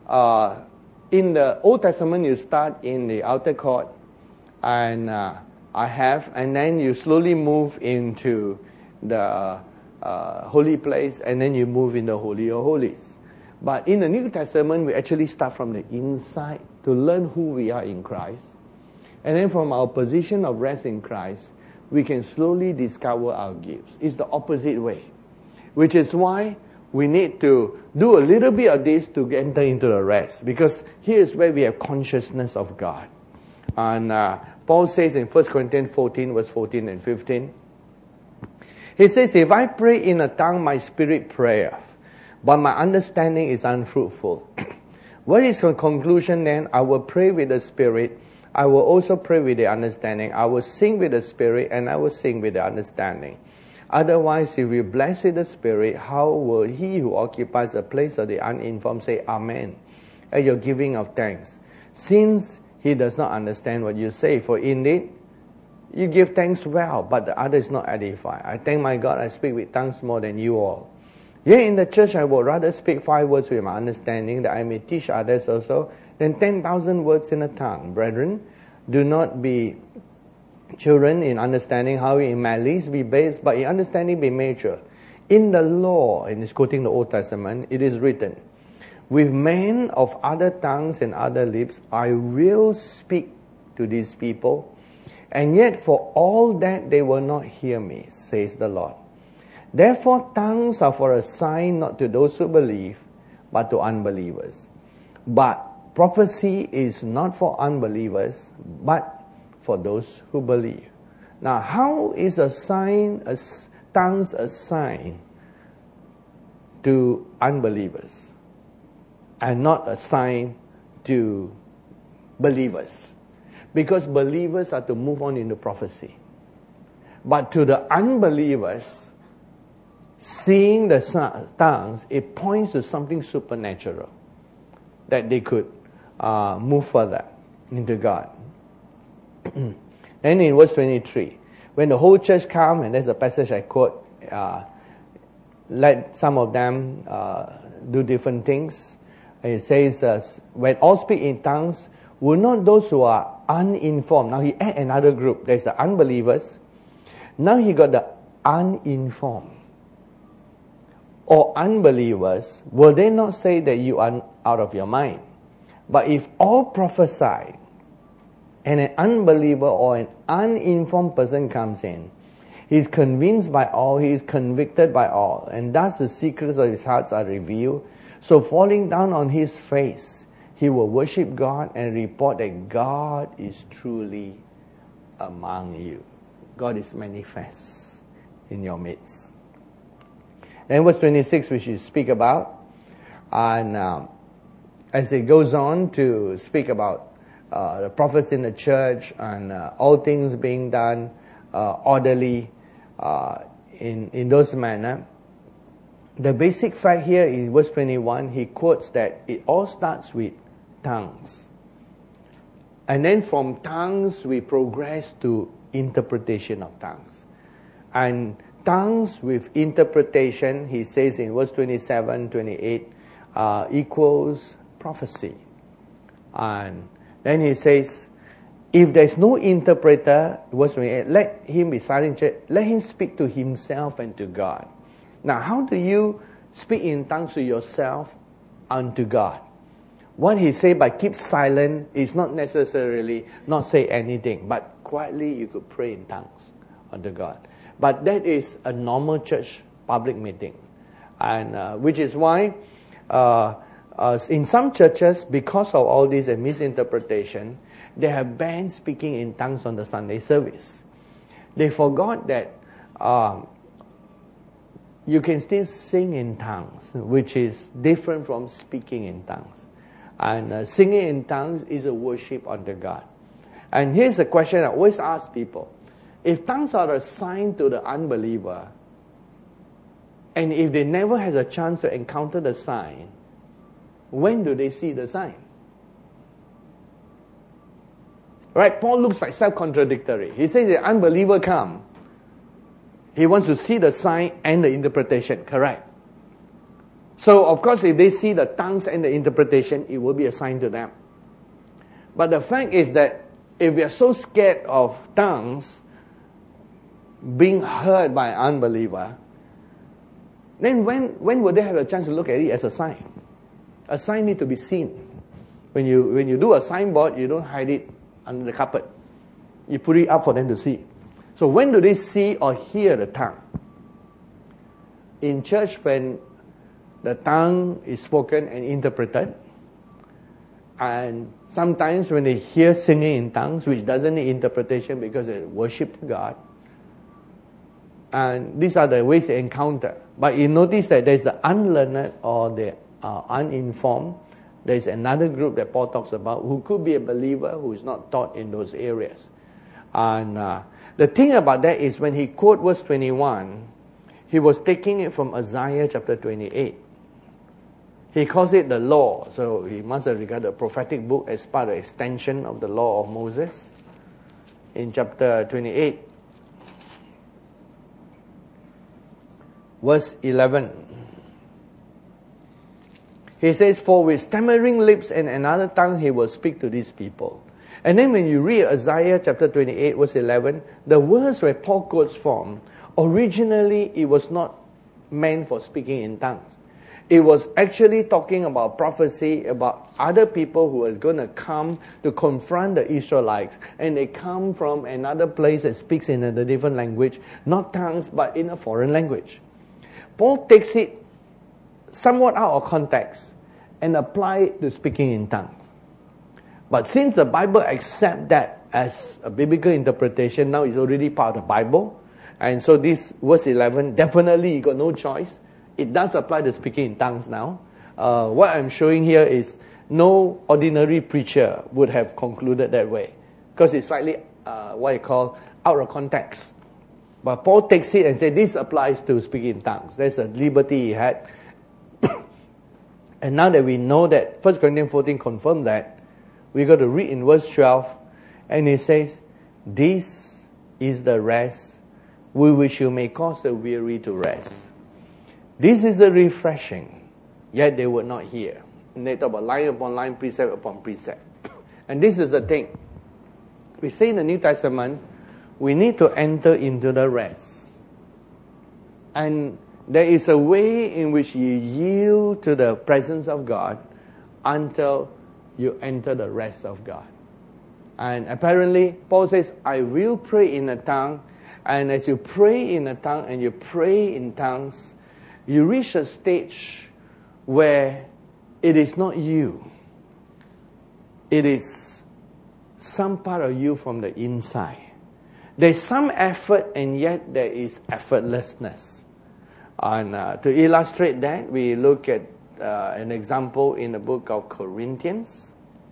in the Old Testament, you start in the outer court, and and then you slowly move into the holy place, and then you move in the Holy of Holies. But in the New Testament, we actually start from the inside to learn who we are in Christ. And then from our position of rest in Christ, we can slowly discover our gifts. It's the opposite way, which is why we need to do a little bit of this to enter into the rest. Because here is where we have consciousness of God. And Paul says in 1 Corinthians 14, verse 14 and 15, he says, if I pray in a tongue, my spirit prayeth, but my understanding is unfruitful. What is the conclusion then? I will pray with the spirit. I will also pray with the understanding. I will sing with the spirit, and I will sing with the understanding. Otherwise, if you bless with the spirit, how will he who occupies the place of the uninformed say Amen at your giving of thanks? Since he does not understand what you say, for indeed, you give thanks well, but the other is not edified. I thank my God, I speak with tongues more than you all. Yet in the church I would rather speak 5 words with my understanding, that I may teach others also, than 10,000 words in a tongue. Brethren, do not be children in understanding, how in malice be base, but in understanding be mature. In the law, and it's quoting the Old Testament, it is written, with men of other tongues and other lips, I will speak to these people, and yet for all that they will not hear me, says the Lord. Therefore tongues are for a sign not to those who believe, but to unbelievers. But prophecy is not for unbelievers, but for those who believe. Now, how is tongues a sign to unbelievers and not a sign to believers? Because believers are to move on into prophecy. But to the unbelievers, seeing the tongues, it points to something supernatural, that they could move further into God. And in verse 23, when the whole church come, and there's a passage I quote, let some of them do different things. It says, when all speak in tongues, will not those who are uninformed. Now he add another group. There's the unbelievers. Now he got the uninformed. Or unbelievers, will they not say that you are out of your mind? But if all prophesy, and an unbeliever or an uninformed person comes in, he is convinced by all, he is convicted by all, and thus the secrets of his hearts are revealed. So falling down on his face, he will worship God and report that God is truly among you. God is manifest in your midst. Then verse 26, which you speak about, and as it goes on to speak about the prophets in the church and all things being done orderly in those manner, the basic fact here in verse 21, he quotes that it all starts with tongues. And then from tongues we progress to interpretation of tongues. And tongues with interpretation, he says in verse 27, 28, equals prophecy. And then he says, if there's no interpreter, verse 28, let him be silent, let him speak to himself and to God. Now, how do you speak in tongues to yourself and to God? What he said by keep silent is not necessarily not say anything, but quietly you could pray in tongues unto God. But that is a normal church public meeting. And which is why in some churches, because of all this and misinterpretation, they have banned speaking in tongues on the Sunday service. They forgot that you can still sing in tongues, which is different from speaking in tongues. And singing in tongues is a worship unto God. And here's a question I always ask people. If tongues are a sign to the unbeliever, and if they never has a chance to encounter the sign, when do they see the sign? Right? Paul looks like self-contradictory. He says the unbeliever come. He wants to see the sign and the interpretation. Correct. So, of course, if they see the tongues and the interpretation, it will be a sign to them. But the fact is that if we are so scared of tongues being heard by an unbeliever, then when will they have a chance to look at it as a sign? A sign needs to be seen. When you do a signboard, you don't hide it under the carpet. You put it up for them to see. So when do they see or hear the tongue? In church, when the tongue is spoken and interpreted, and sometimes when they hear singing in tongues, which doesn't need interpretation because they worship God, and these are the ways they encounter. But you notice that there's the unlearned or the uninformed. There's another group that Paul talks about who could be a believer who is not taught in those areas. And the thing about that is when he quoted verse 21, he was taking it from Isaiah chapter 28. He calls it the law. So he must have regarded the prophetic book as part of the extension of the law of Moses. In chapter 28, verse 11. He says, for with stammering lips and another tongue he will speak to these people. And then when you read Isaiah chapter 28 verse 11, the verse where Paul quotes from, originally it was not meant for speaking in tongues. It was actually talking about prophecy about other people who are going to come to confront the Israelites. And they come from another place that speaks in a different language, not tongues, but in a foreign language. Paul takes it somewhat out of context and apply it to speaking in tongues. But since the Bible accepts that as a biblical interpretation, now it's already part of the Bible. And so this verse 11, definitely you got no choice. It does apply to speaking in tongues now. What I'm showing here is no ordinary preacher would have concluded that way. Because it's slightly, what you call, out of context. But Paul takes it and says this applies to speaking in tongues. That's a liberty he had. And now that we know that 1 Corinthians 14 confirmed that, we got to read in verse 12, and it says, this is the rest with which you may cause the weary to rest. This is the refreshing, yet they would not hear. And they talk about line upon line, precept upon precept. And this is the thing. We say in the New Testament, we need to enter into the rest. And there is a way in which you yield to the presence of God until you enter the rest of God. And apparently, Paul says, I will pray in a tongue. And as you pray in a tongue and you pray in tongues, you reach a stage where it is not you. It is some part of you from the inside. There's some effort and yet there is effortlessness. And to illustrate that, we look at an example in the book of Corinthians.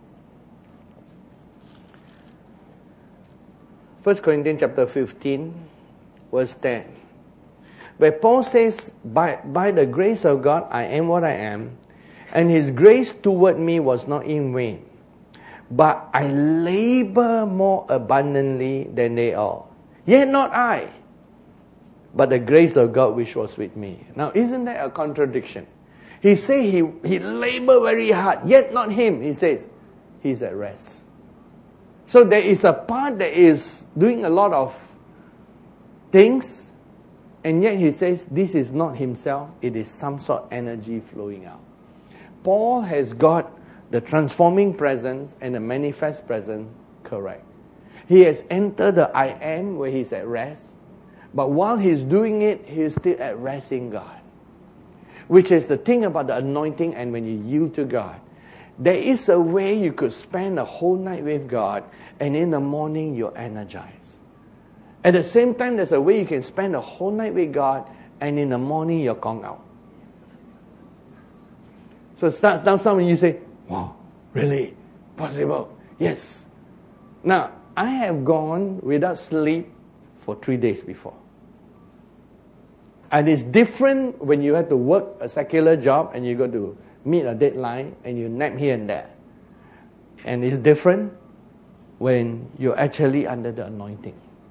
1 Corinthians chapter 15, verse 10. Where Paul says, by the grace of God, I am what I am, and his grace toward me was not in vain. But I labor more abundantly than they all. Yet not I, but the grace of God which was with me. Now, isn't that a contradiction? He says he labored very hard, yet not him. He says, he's at rest. So there is a part that is doing a lot of things, and yet he says this is not himself, it is some sort of energy flowing out. Paul has got the transforming presence and the manifest presence correct. He has entered the I am where he's at rest. But while he's doing it, he's still at rest in God. Which is the thing about the anointing and when you yield to God. There is a way you could spend a whole night with God and in the morning you're energized. At the same time, there's a way you can spend a whole night with God and in the morning you're gone out. So it starts down some and you say, wow, really? Possible? Yes. Now, I have gone without sleep for 3 days before. And it's different when you have to work a secular job and you got to meet a deadline and you nap here and there. And it's different when you're actually under the anointing.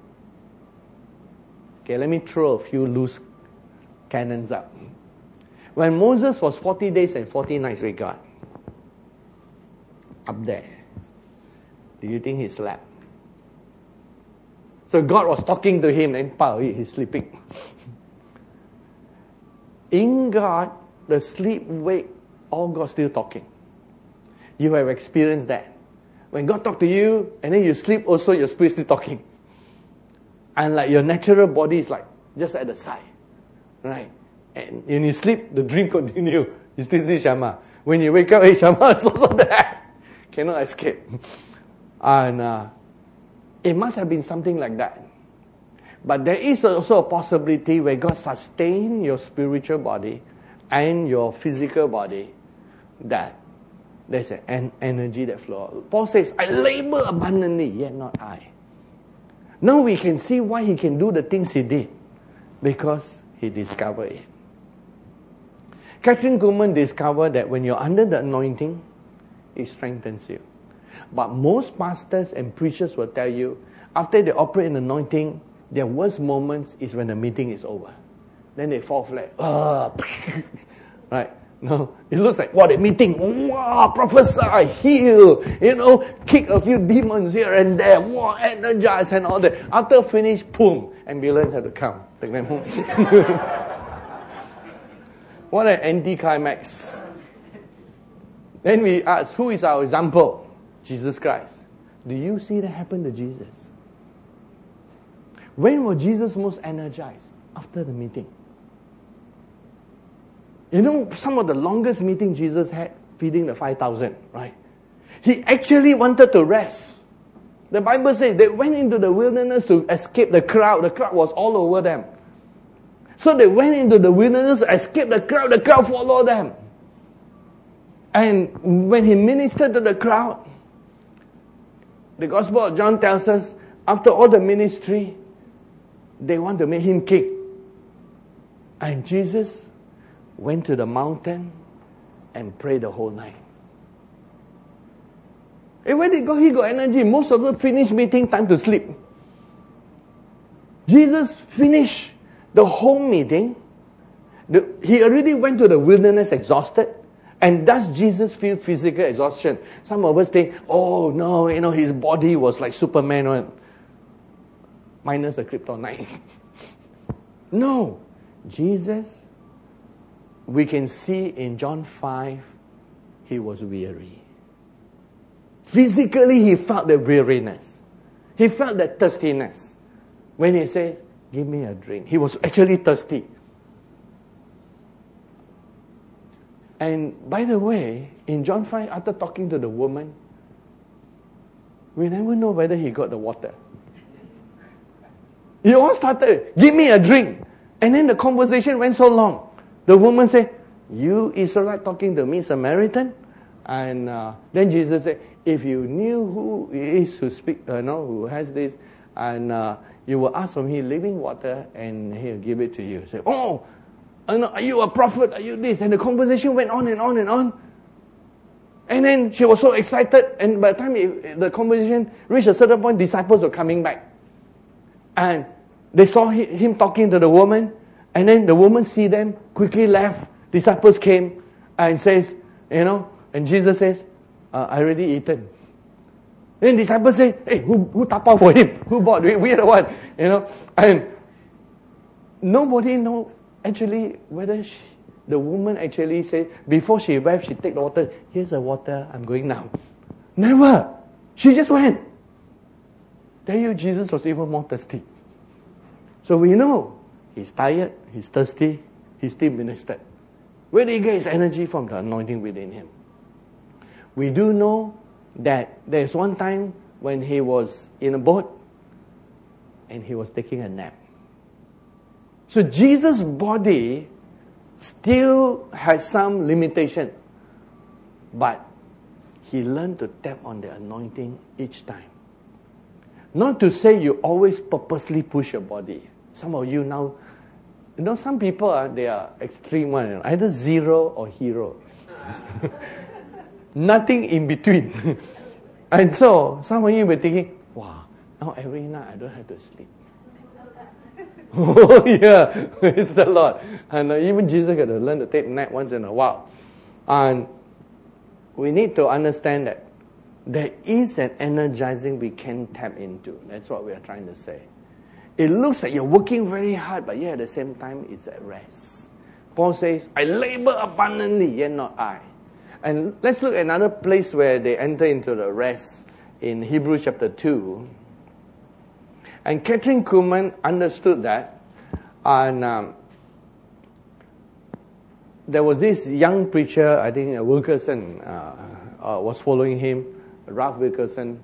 Okay, let me throw a few loose cannons up. When Moses was 40 days and 40 nights with God, up there, do you think he slept? So God was talking to him and he's sleeping. In God, the sleep, wake, all God still talking. You have experienced that. When God talk to you, and then you sleep also, your spirit still talking. And like your natural body is like just at the side. Right? And when you sleep, the dream continue. You still see Shama. When you wake up, hey, Shama is also there. Cannot escape. And it must have been something like that. But there is also a possibility where God sustains your spiritual body and your physical body, that there's an energy that flows. Paul says, I labor abundantly, yet not I. Now we can see why he can do the things he did. Because he discovered it. Kathryn Kuhlman discovered that when you're under the anointing, it strengthens you. But most pastors and preachers will tell you, after they operate in anointing, their worst moments is when the meeting is over. Then they fall flat. Right? No, it looks like, what a meeting. Wow, prophesy, heal, kick a few demons here and there. Wow, energize and all that. After finish, boom, ambulance have to come. Take them home. What an anticlimax. Then we ask, who is our example? Jesus Christ. Do you see that happen to Jesus? When was Jesus most energized? After the meeting. Some of the longest meeting Jesus had, feeding the 5,000, right? He actually wanted to rest. The Bible says they went into the wilderness to escape the crowd. The crowd was all over them. So they went into the wilderness to escape the crowd. The crowd followed them. And when he ministered to the crowd, the Gospel of John tells us, after all the ministry, they want to make him king. And Jesus went to the mountain and prayed the whole night. And when he got energy. Most of them finished meeting, time to sleep. Jesus finished the whole meeting. He already went to the wilderness exhausted. And does Jesus feel physical exhaustion? Some of us think, oh no, his body was like Superman, minus the kryptonite. No. Jesus, we can see in John 5, he was weary. Physically, he felt the weariness. He felt that thirstiness. When he said, give me a drink. He was actually thirsty. And by the way, in John 5, after talking to the woman, we never know whether he got the water. He all started, give me a drink. And then the conversation went so long. The woman said, you Israelite talking to me, Samaritan? And then Jesus said, if you knew who it is who who has this, and you will ask from him living water, and he'll give it to you. Say, oh, are you a prophet? Are you this? And the conversation went on and on and on. And then she was so excited, and by the time the conversation reached a certain point, disciples were coming back. And they saw him talking to the woman, and then the woman see them, quickly left. Disciples came and says, and Jesus says, I already eaten. Then disciples say, hey, who tapao for him? Who bought? We are the one, and nobody know actually whether the woman actually said, before she left, she take the water. Here's the water, I'm going now. Never. She just went. Tell you, Jesus was even more thirsty. So we know he's tired, he's thirsty, he still ministered. Where did he get his energy from? The anointing within him. We do know that there's one time when he was in a boat and he was taking a nap. So Jesus' body still has some limitation, but he learned to tap on the anointing each time. Not to say you always purposely push your body. Some of you now, some people, they are extreme one, either zero or hero. Nothing in between. And so, some of you were thinking, wow, now every night I don't have to sleep. Oh yeah, praise the Lord. And even Jesus got to learn to take a nap once in a while. And we need to understand that there is an energizing we can tap into. That's what we are trying to say. It looks like you're working very hard, but yet at the same time, it's at rest. Paul says, I labor abundantly, yet not I. And let's look at another place where they enter into the rest in Hebrews chapter 2. And Kathryn Kuhlman understood that. And there was this young preacher, I think Wilkerson was following him, Ralph Wilkerson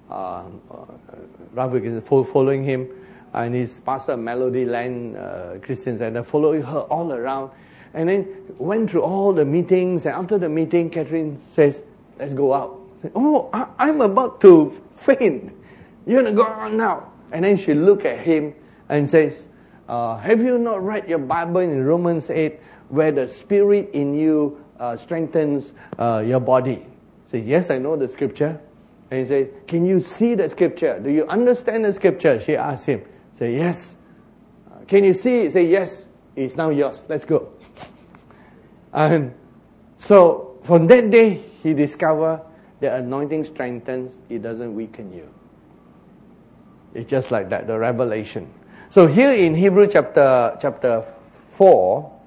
following him. And his pastor, Melody Land Christian Center, following her all around. And then went through all the meetings. And after the meeting, Kathryn says, let's go out. Oh, I'm about to faint. You're going to go out now. And then she looked at him and says, have you not read your Bible in Romans 8, where the spirit in you strengthens your body? He says, yes, I know the scripture. And he says, can you see the scripture? Do you understand the scripture? She asked him. Say, yes. Can you see it? Say, yes. It's now yours. Let's go. And so, from that day, he discovered the anointing strengthens, it doesn't weaken you. It's just like that, the revelation. So here in Hebrews chapter 4,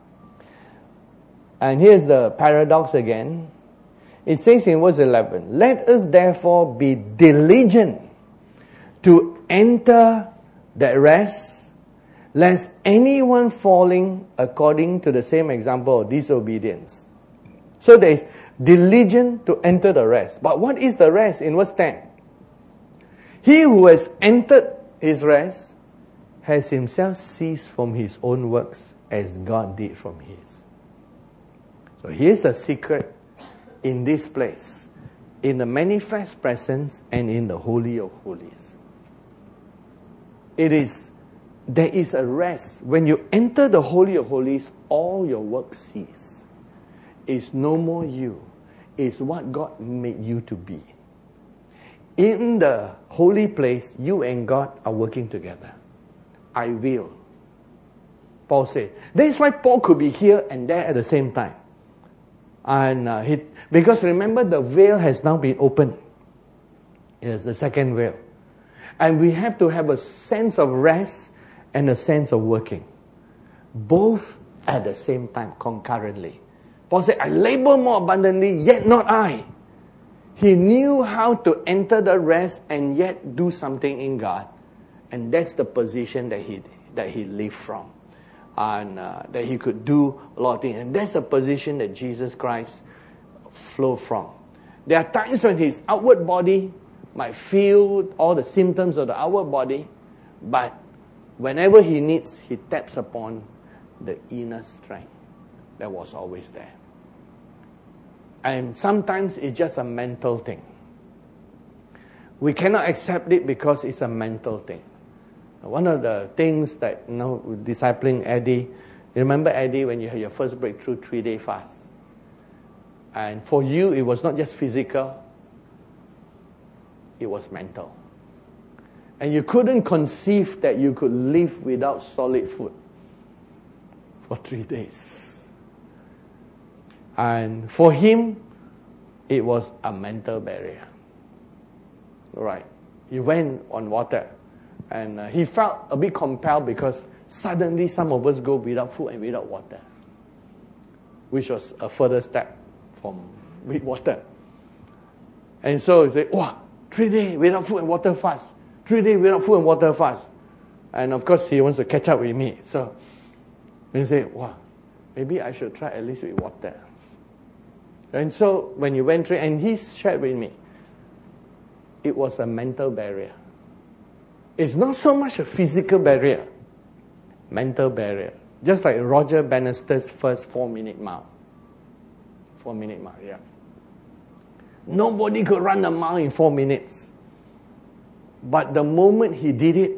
and here's the paradox again. It says in verse 11, let us therefore be diligent to enter that rest, lest anyone falling according to the same example of disobedience. So there is diligent to enter the rest. But what is the rest in verse 10? He who has entered his rest has himself ceased from his own works as God did from his. So here's the secret in this place, in the manifest presence and in the Holy of Holies. There is a rest. When you enter the Holy of Holies, all your work cease. It's no more you. It's what God made you to be. In the holy place, you and God are working together. I will. Paul said. That's why Paul could be here and there at the same time. And because remember, the veil has now been opened. It's the second veil. And we have to have a sense of rest and a sense of working. Both at the same time, concurrently. Paul said, I labor more abundantly, yet not I. He knew how to enter the rest and yet do something in God. And that's the position that he lived from. And that he could do a lot of things. And that's the position that Jesus Christ flowed from. There are times when his outward body might feel all the symptoms of the outward body, but whenever he needs, he taps upon the inner strength that was always there. And sometimes it's just a mental thing. We cannot accept it because it's a mental thing. One of the things that, discipling Eddie, you remember Eddie when you had your first breakthrough 3-day fast? And for you, it was not just physical, it was mental. And you couldn't conceive that you could live without solid food for 3 days. And for him, it was a mental barrier. Right. He went on water. And he felt a bit compelled because suddenly some of us go without food and without water. which was a further step from with water. And so he said, wow, 3 days without food and water fast. 3 days without food and water fast. And of course, he wants to catch up with me. So he said, wow, maybe I should try at least with water. And so when he went through, and he shared with me, it was a mental barrier. It's not so much a physical barrier, mental barrier. Just like Roger Bannister's first 4-minute mile. 4-minute mile, yeah. Nobody could run a mile in 4 minutes. But the moment he did it,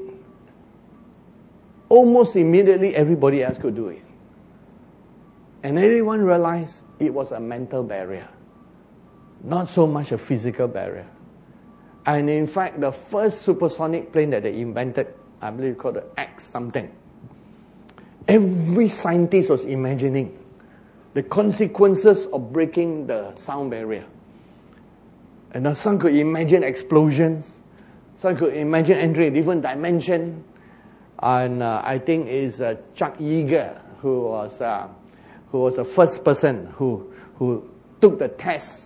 almost immediately everybody else could do it. And everyone realized it was a mental barrier, not so much a physical barrier. And in fact, the first supersonic plane that they invented, I believe called the X something, every scientist was imagining the consequences of breaking the sound barrier. And now some could imagine explosions, some could imagine entering a different dimension. And I think it's Chuck Yeager who was the first person who took the test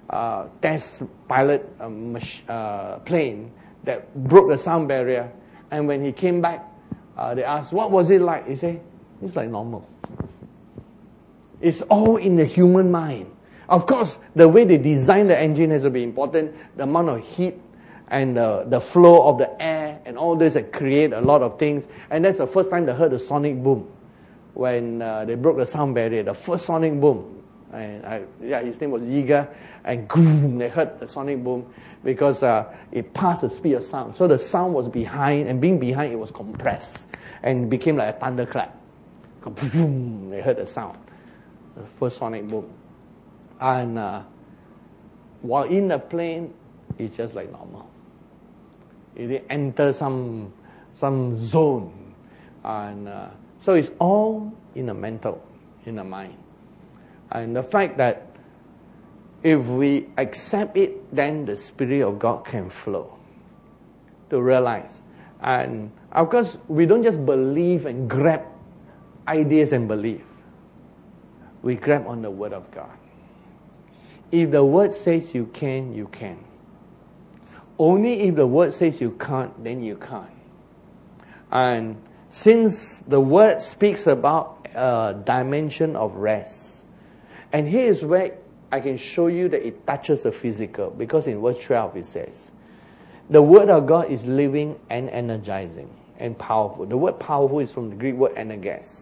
pilot plane that broke the sound barrier. And when he came back, they asked, what was it like? He said, it's like normal. It's all in the human mind. Of course, the way they design the engine has to be important. The amount of heat and the flow of the air and all this that create a lot of things. And that's the first time they heard the sonic boom. When they broke the sound barrier, the first sonic boom. And his name was Yeager. And boom, they heard the sonic boom because it passed the speed of sound. So the sound was behind, and being behind, it was compressed. And it became like a thunderclap. Boom, they heard the sound. The first sonic boom. And while in the plane, it's just like normal. It enters some zone. And so it's all in the mental, in the mind. And the fact that if we accept it, then the Spirit of God can flow. To realize. And of course, we don't just believe and grab ideas and believe. We grab on the Word of God. If the Word says you can, you can. Only if the Word says you can't, then you can't. And since the Word speaks about a dimension of rest, and here is where I can show you that it touches the physical, because in verse 12 it says, the Word of God is living and energizing and powerful. The word powerful is from the Greek word energes.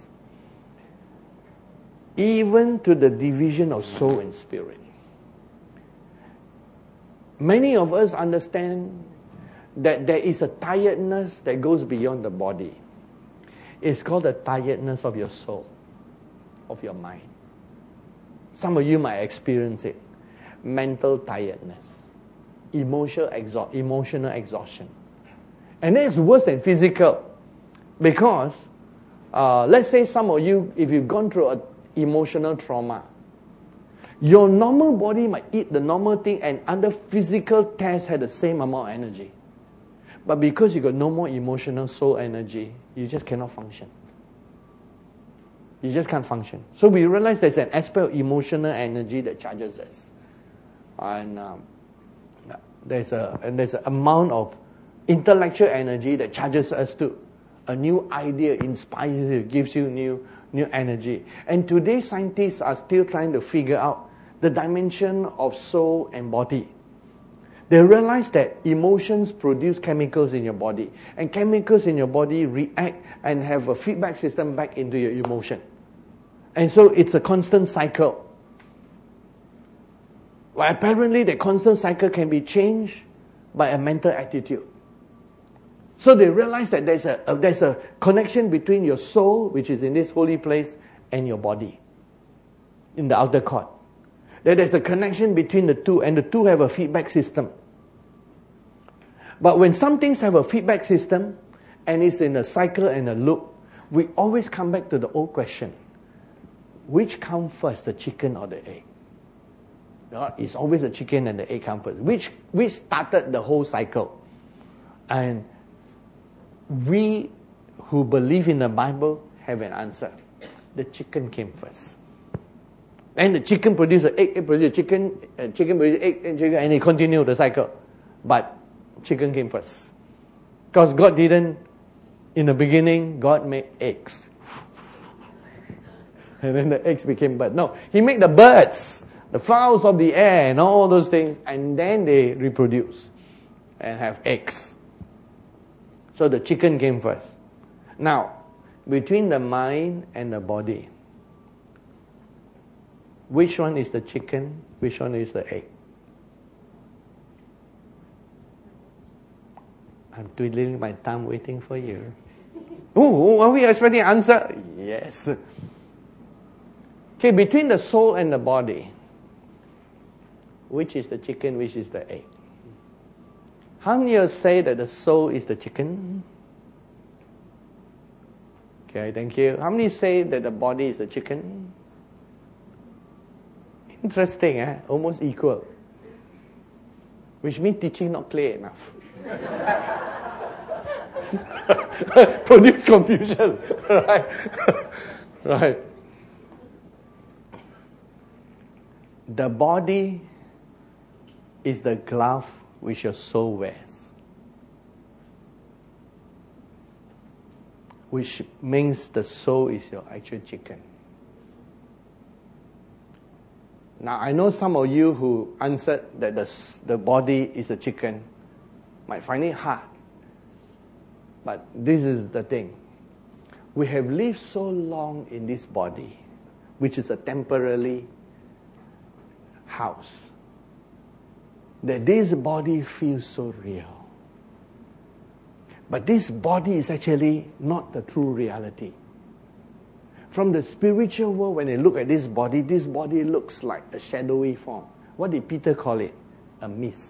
Even to the division of soul and spirit. Many of us understand that there is a tiredness that goes beyond the body. It's called the tiredness of your soul, of your mind. Some of you might experience it. Mental tiredness. Emotional exhaustion. And it's worse than physical. Because, let's say some of you, if you've gone through an emotional trauma, your normal body might eat the normal thing and under physical test had the same amount of energy. But because you got no more emotional soul energy, you just cannot function. You just can't function. So we realize there's an aspect of emotional energy that charges us. And there's an amount of intellectual energy that charges us too. A new idea inspires you, gives you new energy. And today scientists are still trying to figure out the dimension of soul and body. They realize that emotions produce chemicals in your body. And chemicals in your body react and have a feedback system back into your emotion. And so it's a constant cycle. Well, apparently the constant cycle can be changed by a mental attitude. So they realize that there's a connection between your soul, which is in this holy place, and your body in the outer court. That there's a connection between the two, and the two have a feedback system. But when some things have a feedback system, and it's in a cycle and a loop, we always come back to the old question. Which comes first, the chicken or the egg? It's always the chicken and the egg come first. Which started the whole cycle? And we who believe in the Bible have an answer. The chicken came first. And the chicken produces egg produces chicken produces egg, and it continues the cycle. But chicken came first. Because God didn't, in the beginning, God made eggs. And then the eggs became birds. No, He made the birds, the fowls of the air, and all those things, and then they reproduce and have eggs. So the chicken came first. Now, between the mind and the body, which one is the chicken? Which one is the egg? I'm twiddling my thumb waiting for you. Oh, are we expecting an answer? Yes. Okay, between the soul and the body, which is the chicken, which is the egg? How many of you say that the soul is the chicken? Okay, thank you. How many say that the body is the chicken? Interesting, eh? Almost equal. Which means teaching not clear enough. Produce confusion. Right? Right. The body is the glove which your soul wears, which means the soul is your actual chicken. Now, I know some of you who answered that the body is a chicken might find it hard. But this is the thing. We have lived so long in this body, which is a temporary house, that this body feels so real. But this body is actually not the true reality. From the spiritual world, when they look at this body looks like a shadowy form. What did Peter call it? A mist.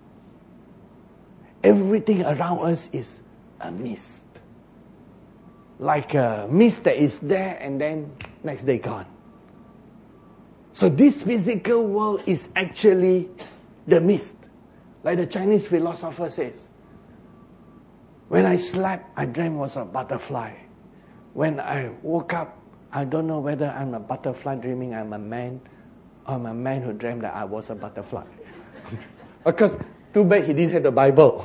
Everything around us is a mist. Like a mist that is there and then next day gone. So this physical world is actually the mist. Like the Chinese philosopher says, when I slept, I dreamt was a butterfly. When I woke up, I don't know whether I'm a butterfly dreaming I'm a man, or I'm a man who dreamt that I was a butterfly. Because too bad he didn't have the Bible.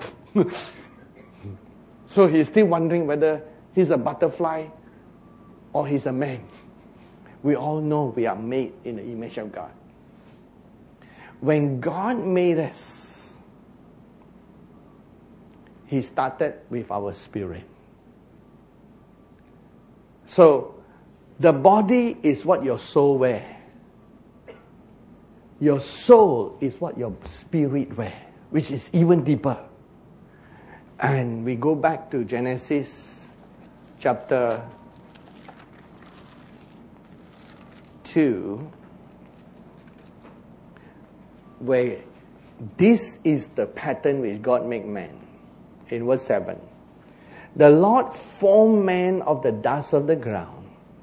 So he's still wondering whether he's a butterfly or he's a man. We all know we are made in the image of God. When God made us, He started with our spirit. So, the body is what your soul wears. Your soul is what your spirit wears, which is even deeper. And we go back to Genesis chapter 2, where this is the pattern which God made man. In verse 7. The Lord formed man of the dust of the ground.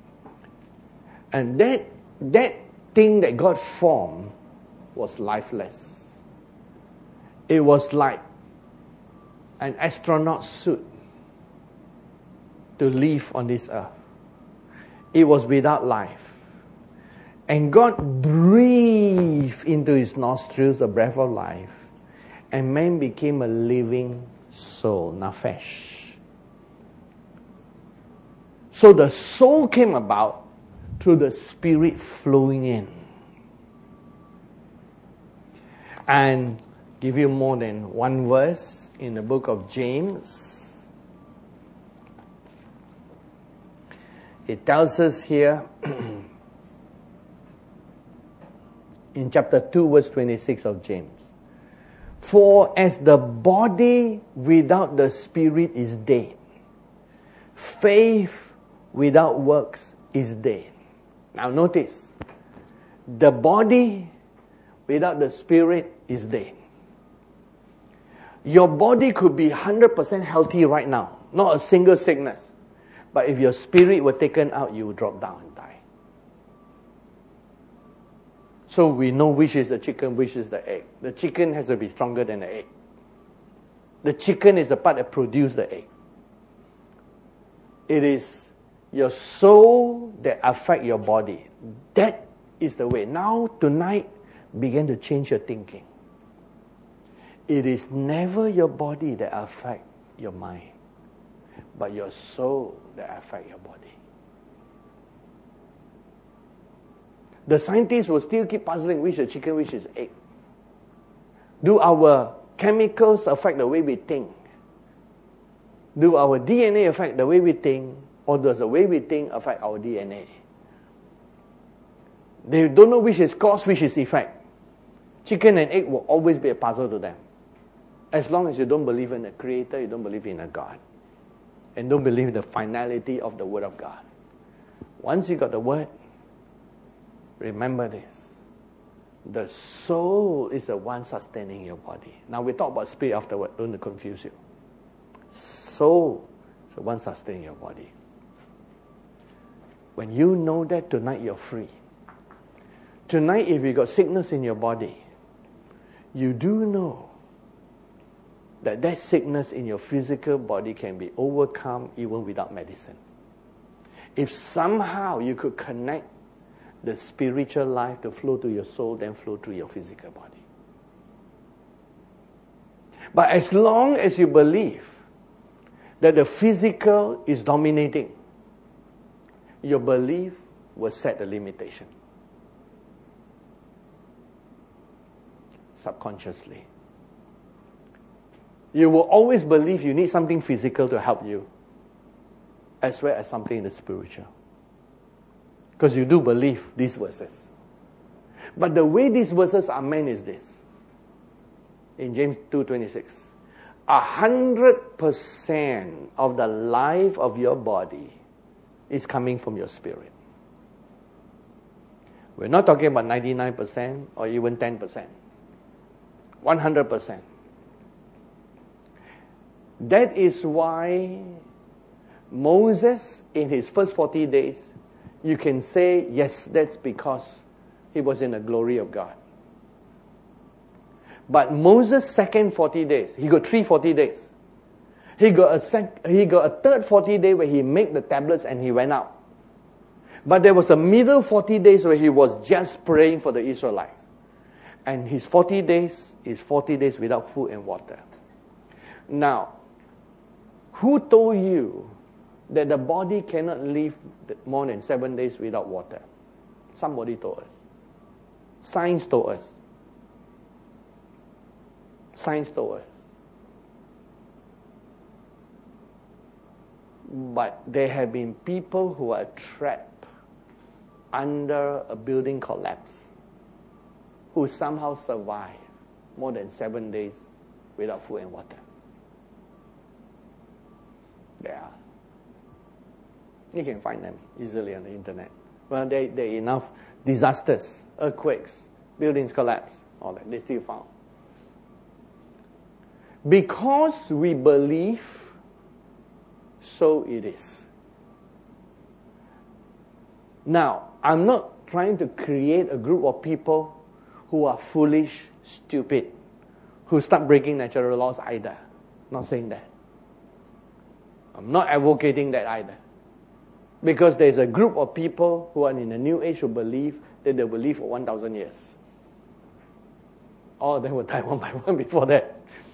And that thing that God formed was lifeless. It was like an astronaut suit to live on this earth. It was without life. And God breathed into his nostrils the breath of life, and man became a living soul, nafesh. So the soul came about through the spirit flowing in. And give you more than one verse in the book of James. It tells us here in chapter 2 verse 26 of James. For as the body without the spirit is dead, faith without works is dead. Now notice, the body without the spirit is dead. Your body could be 100% healthy right now, not a single sickness. But if your spirit were taken out, you would drop down and die. So we know which is the chicken, which is the egg. The chicken has to be stronger than the egg. The chicken is the part that produces the egg. It is your soul that affects your body. That is the way. Now, tonight, begin to change your thinking. It is never your body that affects your mind, but your soul that affects your body. The scientists will still keep puzzling which is chicken, which is egg. Do our chemicals affect the way we think? Do our DNA affect the way we think? Or does the way we think affect our DNA? They don't know which is cause, which is effect. Chicken and egg will always be a puzzle to them. As long as you don't believe in a creator, you don't believe in a God. And don't believe in the finality of the Word of God. Once you got the Word, remember this. The soul is the one sustaining your body. Now we talk about spirit afterward, don't confuse you. Soul is the one sustaining your body. When you know that, tonight you're free. Tonight, if you got sickness in your body, you do know that that sickness in your physical body can be overcome even without medicine. If somehow you could connect the spiritual life to flow to your soul, then flow to your physical body. But as long as you believe that the physical is dominating, your belief will set a limitation. Subconsciously. You will always believe you need something physical to help you, as well as something in the spiritual. Because you do believe these verses. But the way these verses are meant is this. In James 2:26, 100% of the life of your body is coming from your spirit. We're not talking about 99% or even 10%. 100%. That is why Moses, in his first 40 days, you can say, yes, that's because he was in the glory of God. But Moses' second 40 days, he got 3 40 days. He got a third 40 day where he made the tablets and he went out. But there was a middle 40 days where he was just praying for the Israelites. And his 40 days is 40 days without food and water. Now, who told you that the body cannot live more than 7 days without water? Somebody told us. Science told us. Science told us. But there have been people who are trapped under a building collapse who somehow survived more than 7 days without food and water. There are. You can find them easily on the internet. Well, there are enough disasters, earthquakes, buildings collapse, all that. They still found. Because we believe, so it is. Now, I'm not trying to create a group of people who are foolish, stupid, who start breaking natural laws either. Not saying that. I'm not advocating that either. Because there's a group of people who are in the New Age who believe that they will live for 1,000 years. All of them will die one by one before that.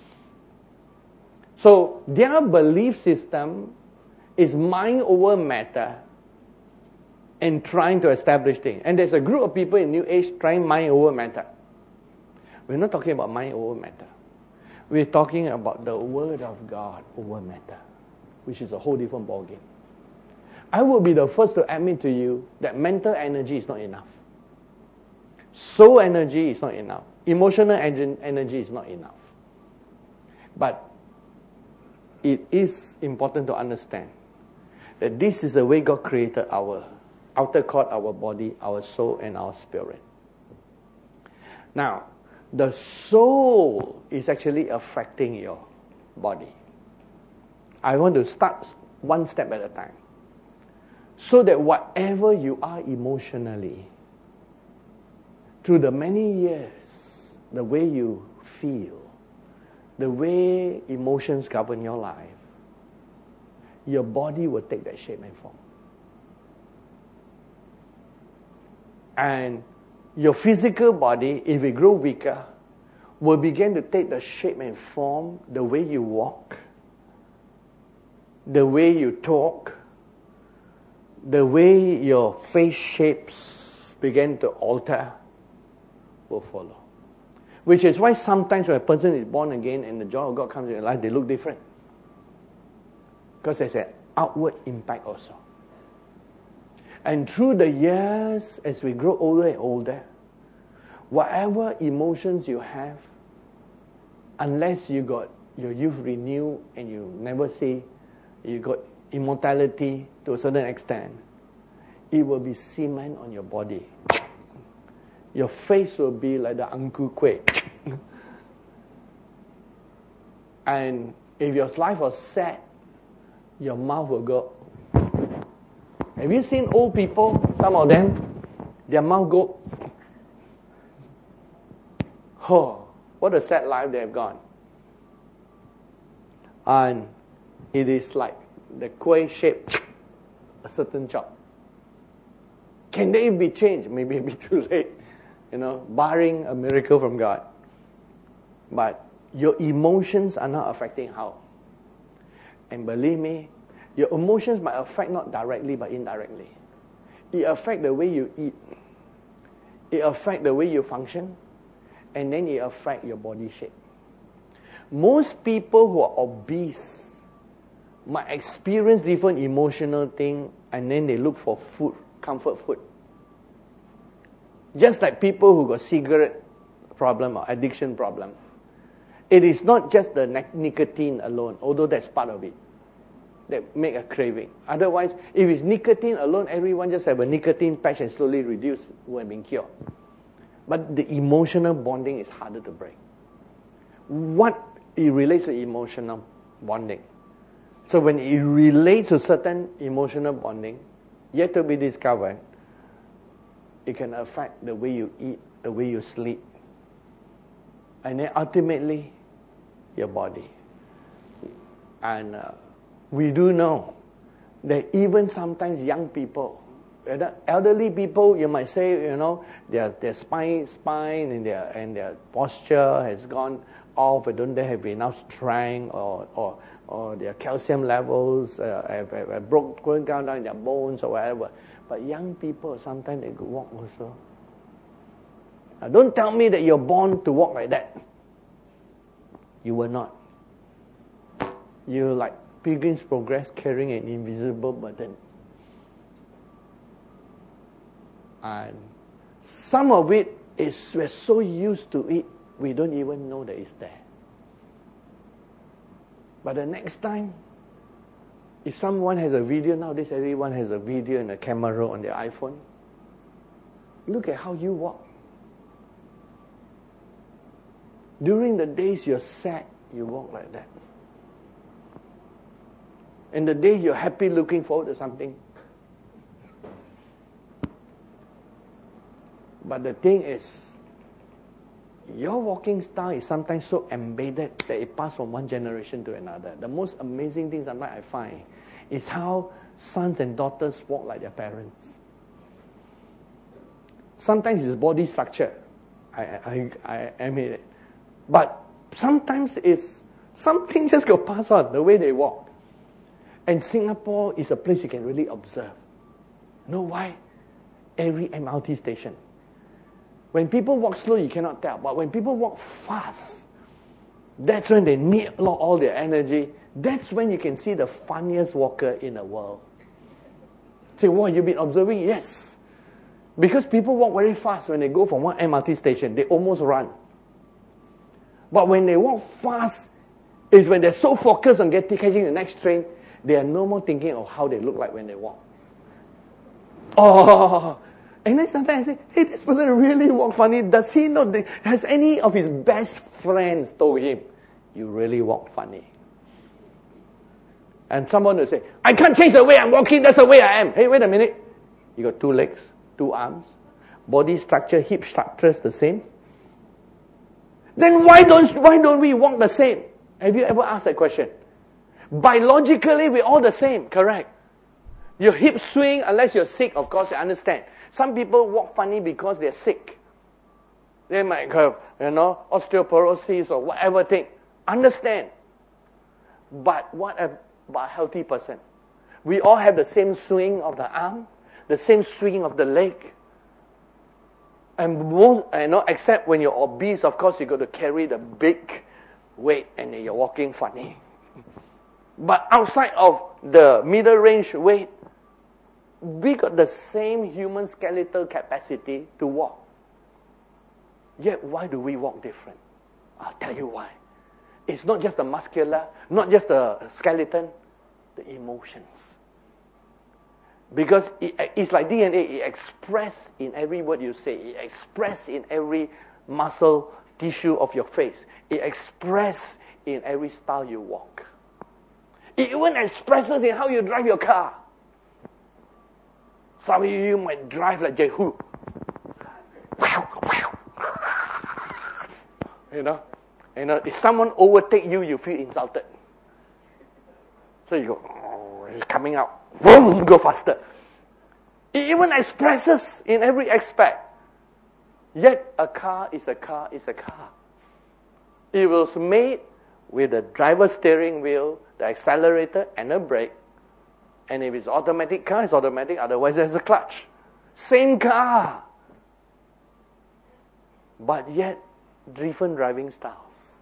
So their belief system is mind over matter and trying to establish things. And there's a group of people in New Age trying mind over matter. We're not talking about mind over matter. We're talking about the Word of God over matter, which is a whole different ballgame. I will be the first to admit to you that mental energy is not enough. Soul energy is not enough. Emotional energy is not enough. But it is important to understand that this is the way God created our outer court, our body, our soul, and our spirit. Now, the soul is actually affecting your body. I want to start one step at a time. So that whatever you are emotionally, through the many years, the way you feel, the way emotions govern your life, your body will take that shape and form. And your physical body, if it grow weaker, will begin to take the shape and form, the way you walk, the way you talk, the way your face shapes begin to alter, will follow. Which is why sometimes when a person is born again and the joy of God comes in their life, they look different. Because there's an outward impact also. And through the years, as we grow older and older, whatever emotions you have, unless you got your youth renewed and you never say you got immortality to a certain extent, it will be cement on your body. Your face will be like the Uncle Kueh. And if your life was sad, your mouth will go. Have you seen old people, some of them, their mouth go, oh, what a sad life they have gone. And it is like the kueh shape, a certain job. Can they be changed? Maybe a bit too late, barring a miracle from God. But your emotions are not affecting how. And believe me, your emotions might affect not directly but indirectly. It affects the way you eat. It affects the way you function. And then it affects your body shape. Most people who are obese might experience different emotional things and then they look for food, comfort food. Just like people who got cigarette problem or addiction problem. It is not just the nicotine alone, although that's part of it, that make a craving. Otherwise, if it's nicotine alone, everyone just have a nicotine patch and slowly reduce when being cured. But the emotional bonding is harder to break. What it relates to emotional bonding. So when it relates to certain emotional bonding, yet to be discovered, it can affect the way you eat, the way you sleep, and then ultimately, your body. And we do know that even sometimes young people, elderly people, you might say, their spine and their posture has gone off, or don't they have enough strength, or their calcium levels have going down in their bones or whatever. But young people, sometimes they could walk also. Now, don't tell me that you're born to walk like that. You were not. You're like Pilgrim's Progress carrying an invisible burden. And some of it is, we're so used to it, we don't even know that it's there. But the next time, if someone has a video, nowadays everyone has a video and a camera on their iPhone, look at how you walk. During the days you're sad, you walk like that. And the day you're happy, looking forward to something. But the thing is, your walking style is sometimes so embedded that it passes from one generation to another. The most amazing thing sometimes I find is how sons and daughters walk like their parents. Sometimes it's body structure. I admit it. But sometimes it's something just go pass on, the way they walk. And Singapore is a place you can really observe. You know why? Every MRT station. When people walk slow, you cannot tell. But when people walk fast, that's when they need all their energy. That's when you can see the funniest walker in the world. Say, what, you've been observing? Yes. Because people walk very fast when they go from one MRT station. They almost run. But when they walk fast, is when they're so focused on catching the next train, they are no more thinking of how they look like when they walk. Oh, and then sometimes I say, hey, this person really walk funny. Does he know? Has any of his best friends told him, you really walk funny? And someone will say, I can't change the way I'm walking, that's the way I am. Hey, wait a minute. You got 2 legs, 2 arms, body structure, hip structure is the same. Then why don't we walk the same? Have you ever asked that question? Biologically, we're all the same, correct? Your hips swing unless you're sick, of course, I understand. Some people walk funny because they're sick. They might have, osteoporosis or whatever thing. Understand. But what about a healthy person? We all have the same swing of the arm, the same swing of the leg. And most, except when you're obese, of course, you got to carry the big weight and then you're walking funny. But outside of the middle range weight, we got the same human skeletal capacity to walk. Yet, why do we walk different? I'll tell you why. It's not just the muscular, not just the skeleton, the emotions. Because it's like DNA, it expresses in every word you say. It expresses in every muscle tissue of your face. It expresses in every style you walk. It even expresses in how you drive your car. Some of you might drive like Jehu. If someone overtake you, you feel insulted. So you go, oh, he's coming out. Boom, go faster. It even expresses in every aspect. Yet a car is a car is a car. It was made with the driver's steering wheel, the accelerator, and a brake. And if it's automatic car, it's automatic. Otherwise, there's a clutch. Same car. But yet, different driving styles.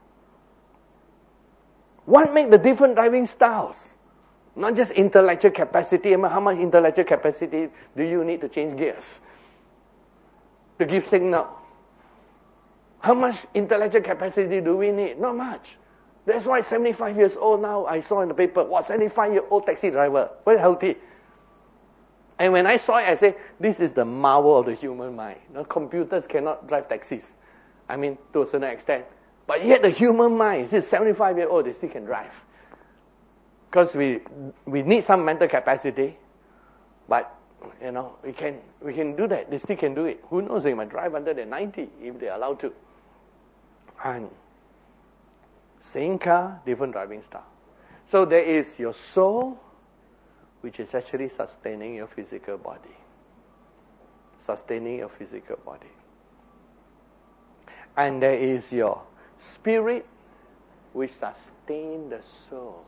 What makes the different driving styles? Not just intellectual capacity. How much intellectual capacity do you need to change gears? To give signal? How much intellectual capacity do we need? Not much. That's why 75 years old now, I saw in the paper, 75-year-old taxi driver, very healthy. And when I saw it, I said, this is the marvel of the human mind. Computers cannot drive taxis. I mean, to a certain extent. But yet the human mind, this 75-year-old, they still can drive. Because we need some mental capacity, but we can do that. They still can do it. Who knows? They might drive under the 90 if they're allowed to. And same car, different driving style. So there is your soul, which is actually sustaining your physical body. Sustaining your physical body. And there is your spirit, which sustains the soul.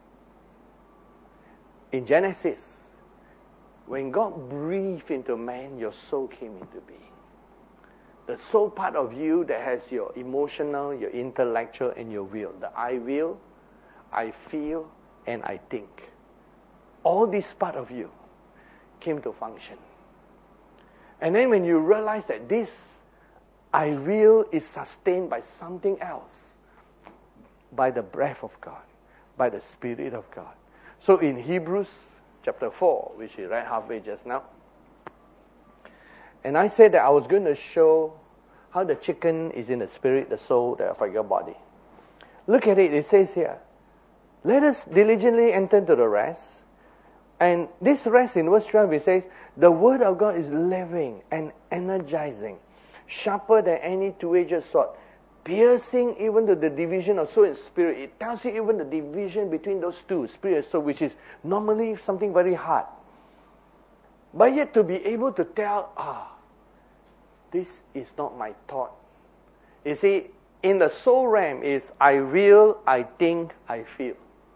In Genesis, when God breathed into man, your soul came into being. The soul part of you that has your emotional, your intellectual, and your will. The I will, I feel, and I think. All this part of you came to function. And then when you realize that this I will is sustained by something else, by the breath of God, by the Spirit of God. So in Hebrews chapter 4, which we read halfway just now, and I said that I was going to show how the chicken is in the spirit, the soul, the physical body. Look at it, it says here, let us diligently enter into the rest. And this rest in verse 12, it says, the word of God is living and energizing, sharper than any two-edged sword, piercing even to the division of soul and spirit. It tells you even the division between those two, spirit and soul, which is normally something very hard. But yet to be able to tell, this is not my thought. You see, in the soul realm is I will, I think, I feel.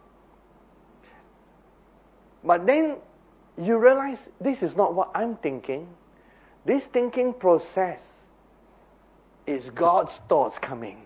But then you realize this is not what I'm thinking. This thinking process is God's thoughts coming.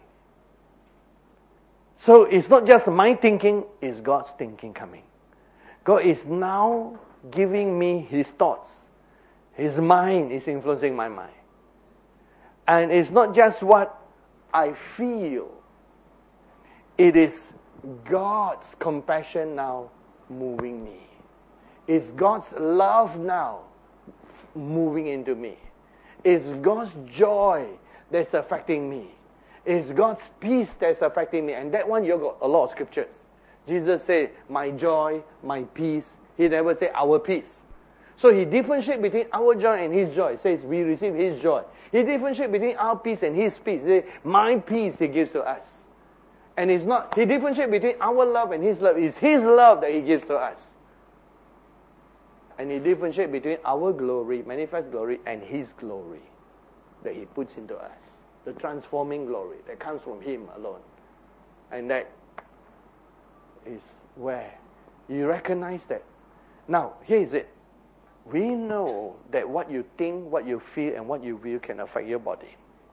So it's not just my thinking, it's God's thinking coming. God is now giving me His thoughts. His mind is influencing my mind. And it's not just what I feel. It is God's compassion now moving me. It's God's love now moving into me. It's God's joy that's affecting me. It's God's peace that's affecting me. And that one, you've got a lot of scriptures. Jesus said, my joy, my peace. He never said our peace. So He differentiates between our joy and His joy. He says we receive His joy. He differentiates between our peace and His peace. He says, my peace He gives to us. And it's not, He differentiates between our love and His love. It's His love that He gives to us. And He differentiates between our glory, manifest glory, and His glory that He puts into us. the transforming glory that comes from Him alone. And that is where you recognize that. Now, here is it. We know that what you think, what you feel, and what you will can affect your body.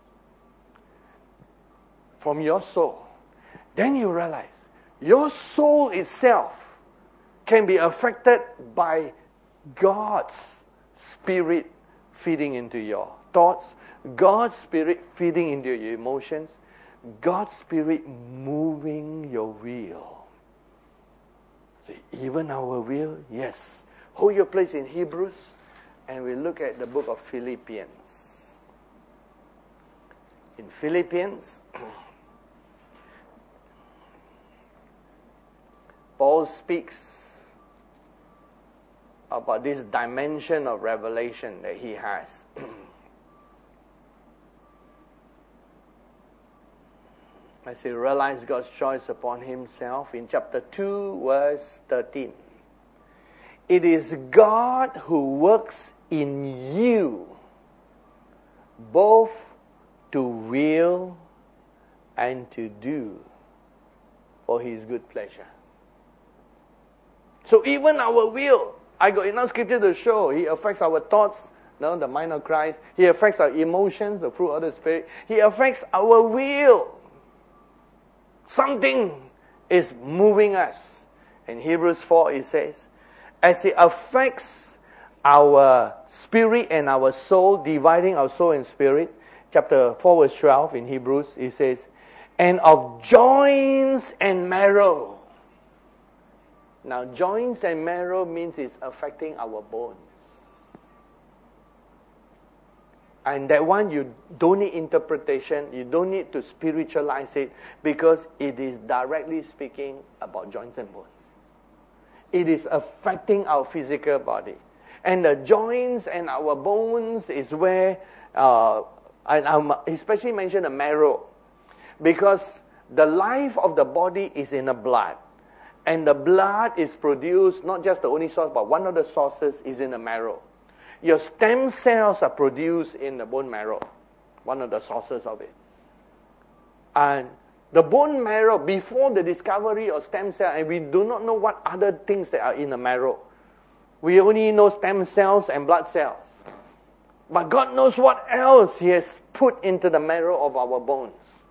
From your soul. Then you realize your soul itself can be affected by God's Spirit feeding into your thoughts, God's Spirit feeding into your emotions, God's Spirit moving your will. See, even our will, yes. Hold your place in Hebrews, and we look at the book of Philippians. In Philippians, Paul speaks about this dimension of revelation that he has. As he realized God's choice upon himself in chapter 2, verse 13. It is God who works in you both to will and to do for His good pleasure. So even our will, I got enough scripture to show, He affects our thoughts, the mind of Christ. He affects our emotions, the fruit of the Spirit. He affects our will. Something is moving us. In Hebrews 4 it says, as it affects our spirit and our soul, dividing our soul and spirit, chapter 4 verse 12 in Hebrews, it says, and of joints and marrow. Now, joints and marrow means it's affecting our bones. And that one, you don't need interpretation. You don't need to spiritualize it because it is directly speaking about joints and bones. It is affecting our physical body. And the joints and our bones is where, and I especially mention the marrow, because the life of the body is in the blood. And the blood is produced, not just the only source, but one of the sources is in the marrow. Your stem cells are produced in the bone marrow, one of the sources of it. And the bone marrow, before the discovery of stem cell, and we do not know what other things that are in the marrow. We only know stem cells and blood cells. But God knows what else He has put into the marrow of our bones.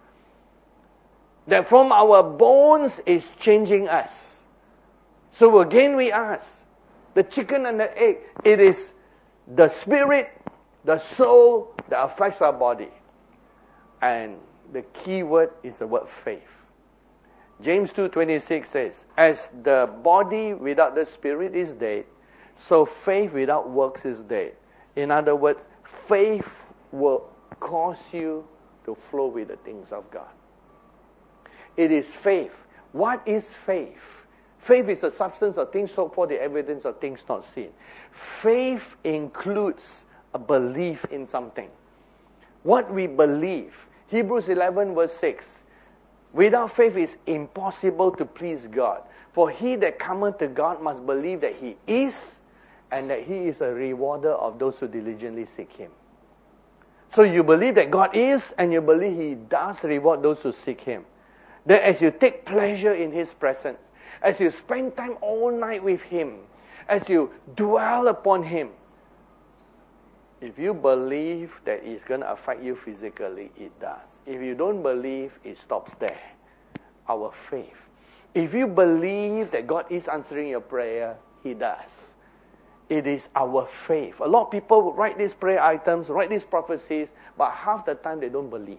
That from our bones is changing us. So again we ask, the chicken and the egg, it is the spirit, the soul that affects our body. And the key word is the word faith. James 2:26 says, as the body without the spirit is dead, so faith without works is dead. In other words, faith will cause you to flow with the things of God. It is faith. What is faith? Faith is the substance of things hoped for, the evidence of things not seen. Faith includes a belief in something. What we believe. Hebrews 11 verse 6. Without faith it is impossible to please God. For he that cometh to God must believe that He is, and that He is a rewarder of those who diligently seek Him. So you believe that God is, and you believe He does reward those who seek Him. That as you take pleasure in His presence, as you spend time all night with Him, as you dwell upon Him, if you believe that it's going to affect you physically, it does. If you don't believe, it stops there. Our faith. If you believe that God is answering your prayer, He does. It is our faith. A lot of people write these prayer items, write these prophecies, but half the time they don't believe.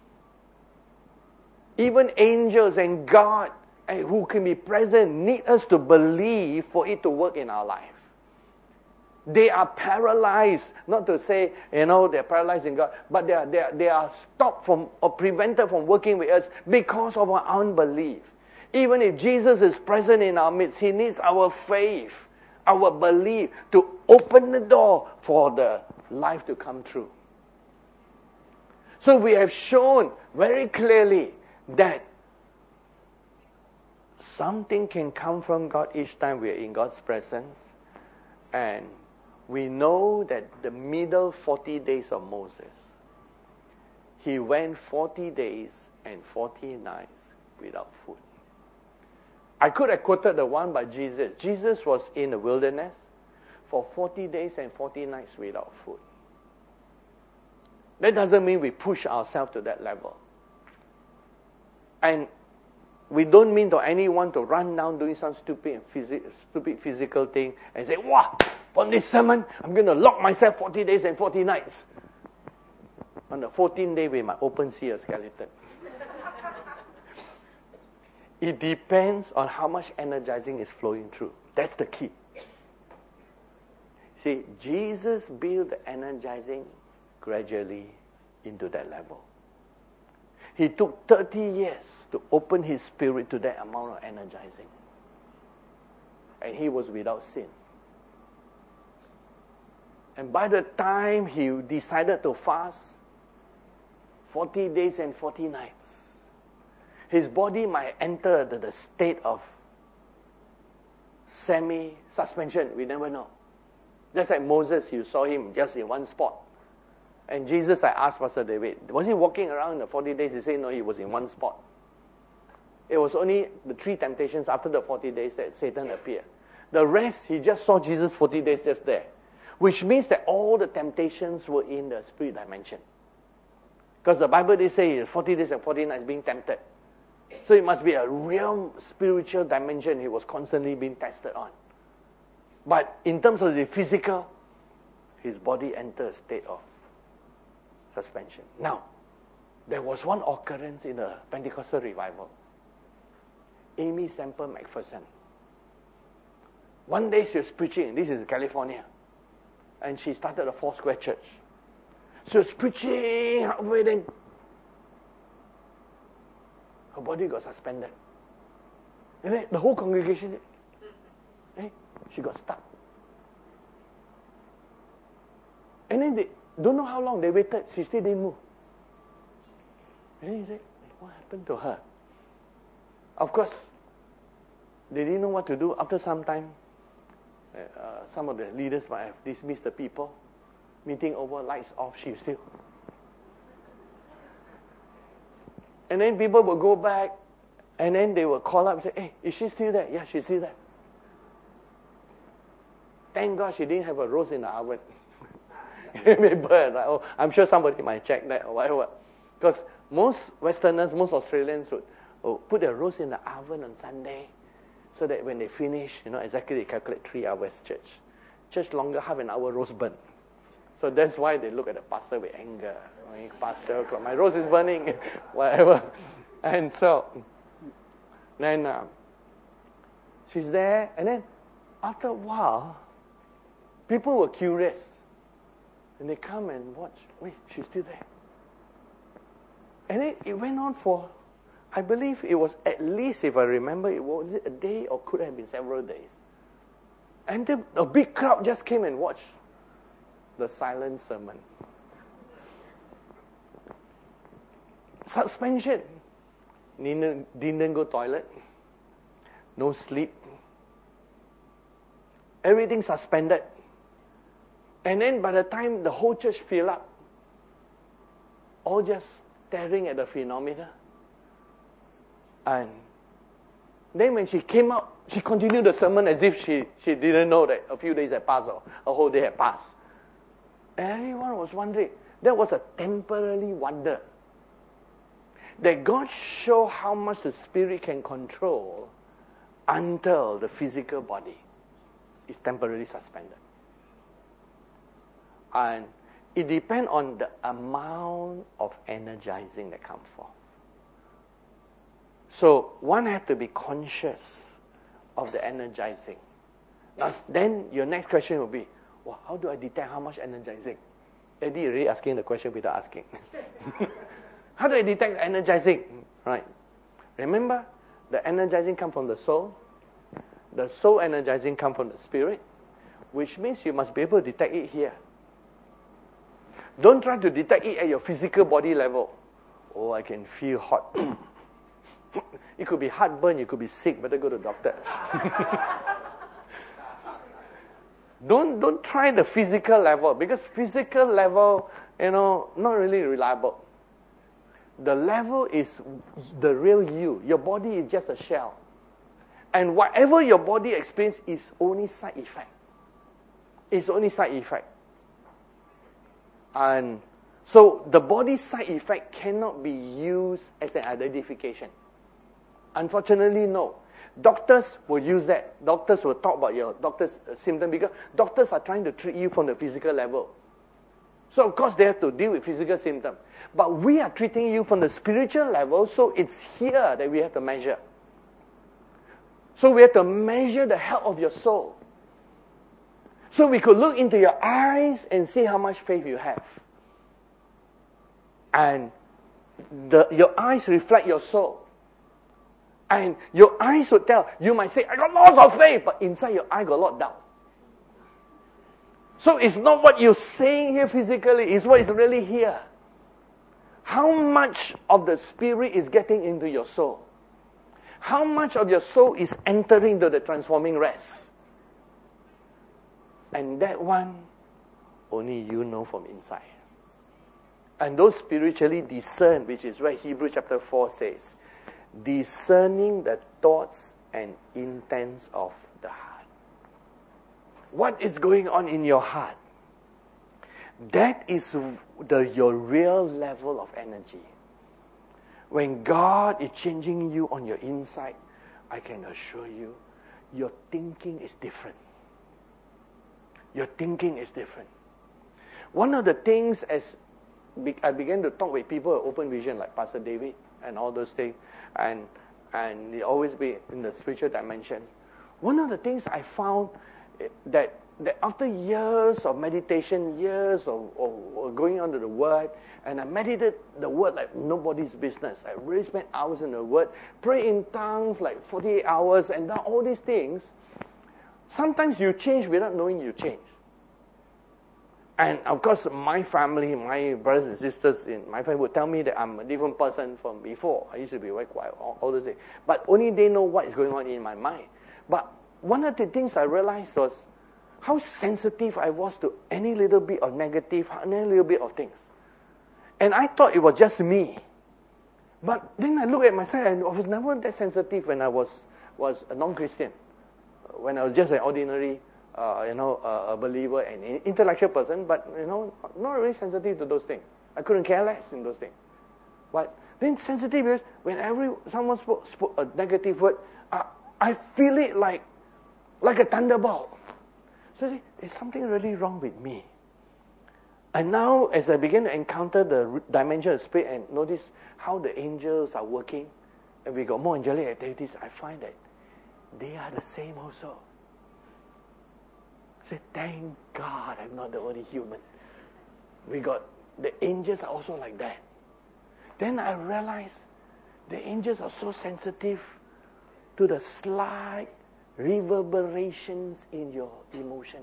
Even angels and God who can be present need us to believe for it to work in our life. They are paralyzed, not to say, they're paralyzed in God, but they are stopped from or prevented from working with us because of our unbelief. Even if Jesus is present in our midst, He needs our faith, our belief to open the door for the life to come true. So we have shown very clearly that something can come from God each time we are in God's presence. And we know that the middle 40 days of Moses, he went 40 days and 40 nights without food. I could have quoted the one by Jesus. Jesus was in the wilderness for 40 days and 40 nights without food. That doesn't mean we push ourselves to that level. And we don't mean to anyone to run down doing some stupid physical thing and say, wow, from this sermon, I'm going to lock myself 40 days and 40 nights. On the 14th day, we might open see a skeleton. It depends on how much energizing is flowing through. That's the key. See, Jesus built the energizing gradually into that level. He took 30 years to open his spirit to that amount of energizing. And he was without sin. And by the time he decided to fast, 40 days and 40 nights, his body might enter the state of semi-suspension. We never know. Just like Moses, you saw him just in one spot. And Jesus, I asked Pastor David, was he walking around the 40 days? He said, no, he was in one spot. It was only the 3 temptations after the 40 days that Satan appeared. The rest, he just saw Jesus 40 days just there. Which means that all the temptations were in the spirit dimension. Because the Bible, they say 40 days and 40 nights being tempted. So it must be a real spiritual dimension he was constantly being tested on. But in terms of the physical, his body entered a state of suspension. Now, there was one occurrence in the Pentecostal revival. Amy Semple McPherson. One day she was preaching, this is in California, and she started a Foursquare church. She was preaching halfway, then her body got suspended. And then the whole congregation, she got stuck. And then they don't know how long they waited, she still didn't move. And then he said, what happened to her? Of course, they didn't know what to do. After some time, some of the leaders might have dismissed the people. Meeting over, lights off, she's still. And then people will go back, and then they will call up and say, hey, is she still there? Yeah, she's still there. Thank God she didn't have a roast in the oven. It may burn. Right? Oh, I'm sure somebody might check that or whatever. Because most Westerners, most Australians would put their roast in the oven on Sunday so that when they finish, exactly they calculate 3 hours church. Church longer, half an hour roast burn. So that's why they look at the pastor with anger. Pastor, my roast is burning, whatever. And so, then she's there, and then after a while, people were curious. And they come and watch. Wait, she's still there. And it went on for, I believe it was at least, if I remember, it was a day or could have been several days. And then a big crowd just came and watched the silent sermon. Suspension. Didn't go toilet. No sleep. Everything suspended. And then by the time the whole church filled up, all just staring at the phenomena. And then when she came out, she continued the sermon as if she didn't know that a few days had passed or a whole day had passed. Everyone was wondering. That was a temporary wonder. That God showed how much the spirit can control until the physical body is temporarily suspended. And it depends on the amount of energizing that comes forth. So one has to be conscious of the energizing. Now, then your next question will be, well, how do I detect how much energizing? Eddie already asking the question without asking. How do I detect the energizing? Right. Remember, the energizing comes from the soul. The soul energizing comes from the spirit, which means you must be able to detect it here. Don't try to detect it at your physical body level. Oh, I can feel hot. It could be heartburn, you could be sick, better go to the doctor. Don't try the physical level, because physical level, not really reliable. The level is the real you. Your body is just a shell. And whatever your body experiences is only side effect. It's only side effect. And so the body side effect cannot be used as an identification. Unfortunately, no. Doctors will use that. Doctors will talk about your doctor's symptom because doctors are trying to treat you from the physical level. So of course they have to deal with physical symptoms. But we are treating you from the spiritual level, so it's here that we have to measure. So we have to measure the health of your soul. So we could look into your eyes and see how much faith you have. And your eyes reflect your soul. And your eyes would tell, you might say, I got lots of faith, but inside your eye got a lot of doubt. So it's not what you're saying here physically, it's what is really here. How much of the Spirit is getting into your soul? How much of your soul is entering into the transforming rest? And that one, only you know from inside. And those spiritually discern, which is where Hebrews chapter 4 says, discerning the thoughts and intents of the heart. What is going on in your heart? That is your real level of energy. When God is changing you on your inside, I can assure you, your thinking is different. Your thinking is different. One of the things as I began to talk with people at Open Vision, like Pastor David and all those things, and they always be in the spiritual dimension. One of the things I found that after years of meditation, years of going under the Word, and I meditated the Word like nobody's business. I really spent hours in the Word, pray in tongues like 48 hours, and done all these things. Sometimes you change without knowing you change. And of course, my family, my brothers and sisters in my family would tell me that I'm a different person from before. I used to be very quiet, all those things. But only they know what is going on in my mind. But one of the things I realized was how sensitive I was to any little bit of negative, any little bit of things. And I thought it was just me. But then I look at myself and I was never that sensitive when I was a non-Christian. When I was just an ordinary a believer and an intellectual person, but not really sensitive to those things. I couldn't care less in those things. But then sensitive is when someone spoke a negative word, I feel it like a thunderbolt. So there's something really wrong with me. And now, as I begin to encounter the dimension of spirit and notice how the angels are working, and we got more angelic activities, I find that they are the same also. I say, thank God I'm not the only human. The angels are also like that. Then I realized the angels are so sensitive to the slight reverberations in your emotion.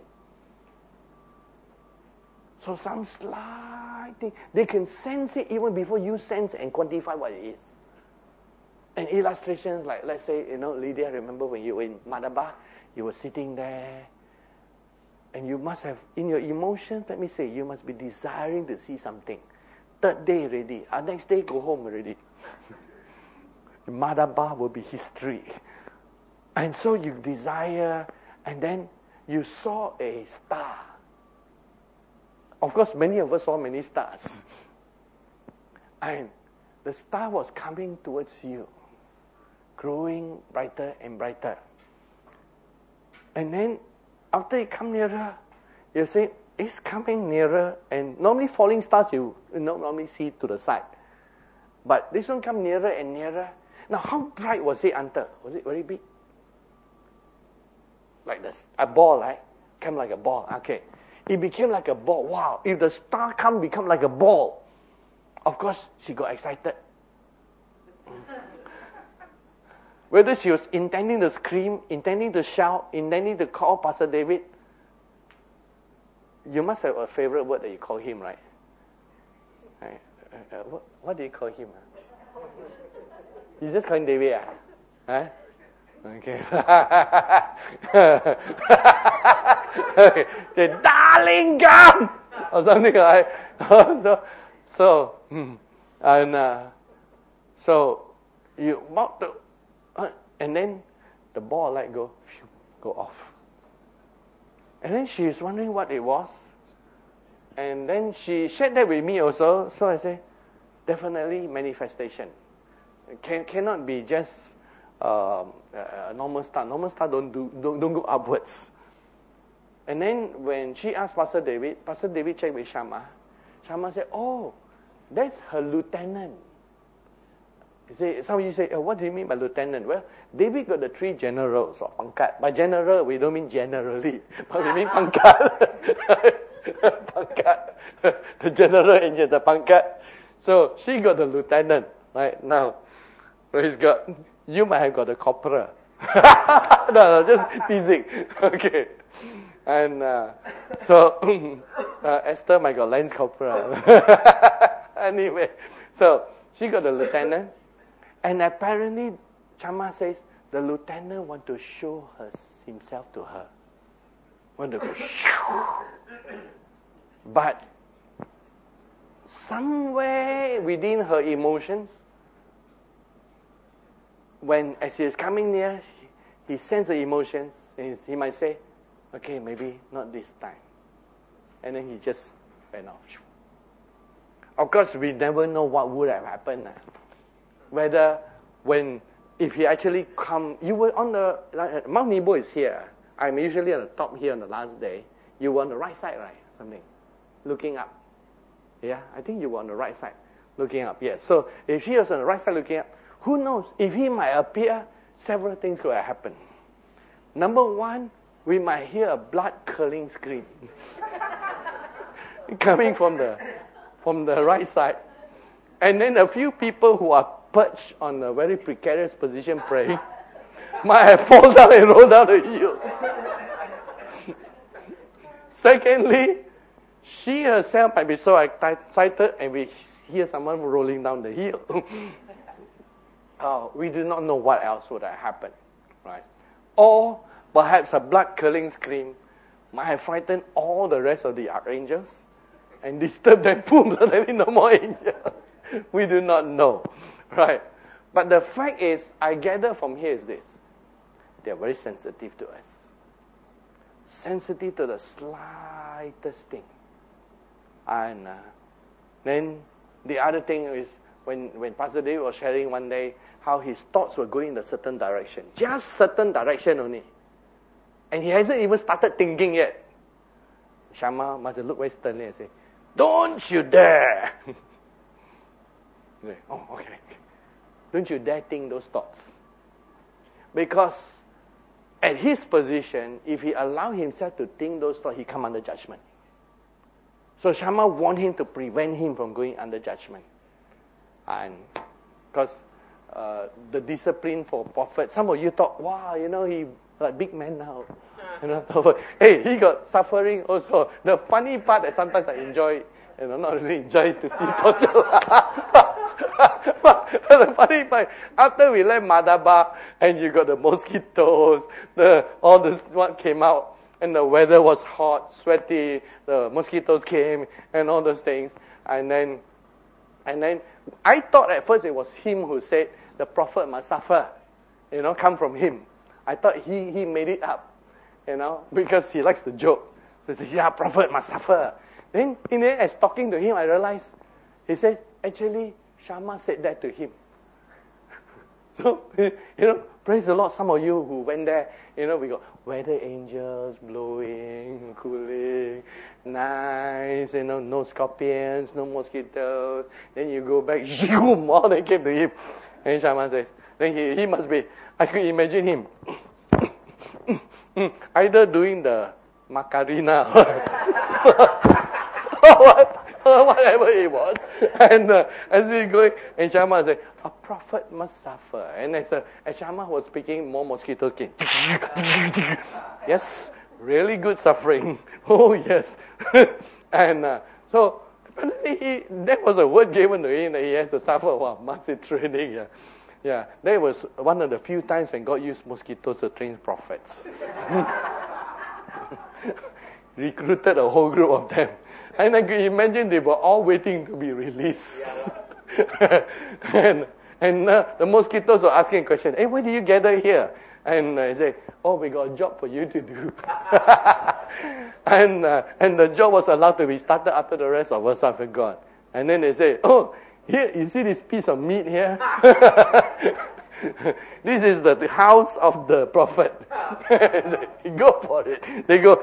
So some slight thing, they can sense it even before you sense and quantify what it is. And illustrations like, let's say, Lydia, remember when you were in Madaba, you were sitting there, and you must have, in your emotions, let me say, you must be desiring to see something. Third day already, next day go home already. Madaba will be history. And so you desire, and then you saw a star. Of course, many of us saw many stars. And the star was coming towards you, growing brighter and brighter. And then, after it comes nearer, you say, it's coming nearer. And normally falling stars, you normally see to the side. But this one come nearer and nearer. Now, how bright was it until? Was it very big? Like this, a ball, right? Came like a ball. Okay. It became like a ball. Wow. If the star become like a ball, of course, she got excited. Whether she was intending to scream, intending to shout, intending to call Pastor David, you must have a favorite word that you call him, right? What do you call him? You just call him David, Huh? Okay. The darling gun or something like that. So you walk and then the ball light go off. And then she's wondering what it was. And then she shared that with me also. So I say, definitely manifestation. Cannot be just a normal star. Normal star don't go upwards. And then when she asked Pastor David checked with Shama. Shama said, oh, that's her lieutenant. Some of you say, oh, what do you mean by lieutenant? Well, David got the 3 generals of pangkat. By general, we don't mean generally, but we mean pangkat. Pangkat. The general angel, the pangkat. So she got the lieutenant right now. Praise God. You might have got the corporal. No, just teasing. Okay. And so Esther might got lance corporal. Anyway, so she got the lieutenant. And apparently, Chama says, the lieutenant want to show himself to her. Want to go, but somewhere within her emotions, as he is coming near, he sends the emotions, and he might say, okay, maybe not this time. And then he just went off. Of course, we never know what would have happened. Whether if he actually come, you were on the, Mount Nebo is here. I'm usually at the top here on the last day. You were on the right side, right? Something. Looking up. Yeah, I think you were on the right side. Looking up, yes. So if he was on the right side looking up, who knows? If he might appear, several things could have happened. Number one, we might hear a blood-curdling scream coming from the right side. And then a few people who are perched on a very precarious position praying might have fallen down and rolled down the hill. Secondly, she herself might be so excited and we hear someone rolling down the hill. We do not know what else would have happened, right? Or perhaps a blood-curdling scream might have frightened all the rest of the archangels and disturbed them. Boom, suddenly no more angels. We do not know, right? But the fact is, I gather from here is this. They are very sensitive to us. Sensitive to the slightest thing. And then the other thing is, when Pastor David was sharing one day how his thoughts were going in a certain direction. Just certain direction only. And he hasn't even started thinking yet. Shama must look very sternly and say, don't you dare! Oh, okay. Don't you dare think those thoughts. Because at his position, if he allowed himself to think those thoughts, he come under judgment. So Shama warned him to prevent him from going under judgment. And because the discipline for prophet, some of you thought, wow, he like big man now. Hey, he got suffering also. The funny part that sometimes I enjoy, not really enjoy to see torture. But the funny part, after we left Madaba, and you got the mosquitoes, all this what came out, and the weather was hot, sweaty, the mosquitoes came, and all those things, and then I thought at first it was him who said the prophet must suffer, come from him. I thought he made it up, because he likes to joke. So he says, yeah, prophet must suffer. Then in the end, as talking to him, I realized he said, actually, Shama said that to him. So, praise the Lord, some of you who went there, we got weather angels blowing, cooling, nice, no scorpions, no mosquitoes. Then you go back, all they came to him. And Shama says, then he must be, I could imagine him, either doing the Macarena or whatever it was. And as he's going, and Shama said, a prophet must suffer. And as Shama was speaking, more mosquitoes came. Yes, really good suffering. Oh, yes. And so, that was a word given to him that he has to suffer. Wow, massive training. Yeah, that was one of the few times when God used mosquitoes to train prophets. Recruited a whole group of them. And I could imagine they were all waiting to be released. And the mosquitoes were asking a question, hey, why do you gather here? And I say, oh, we got a job for you to do. And the job was allowed to be started after the rest of us have gone. And then they say, oh, here, you see this piece of meat here? This is the house of the prophet. Go for it. They go,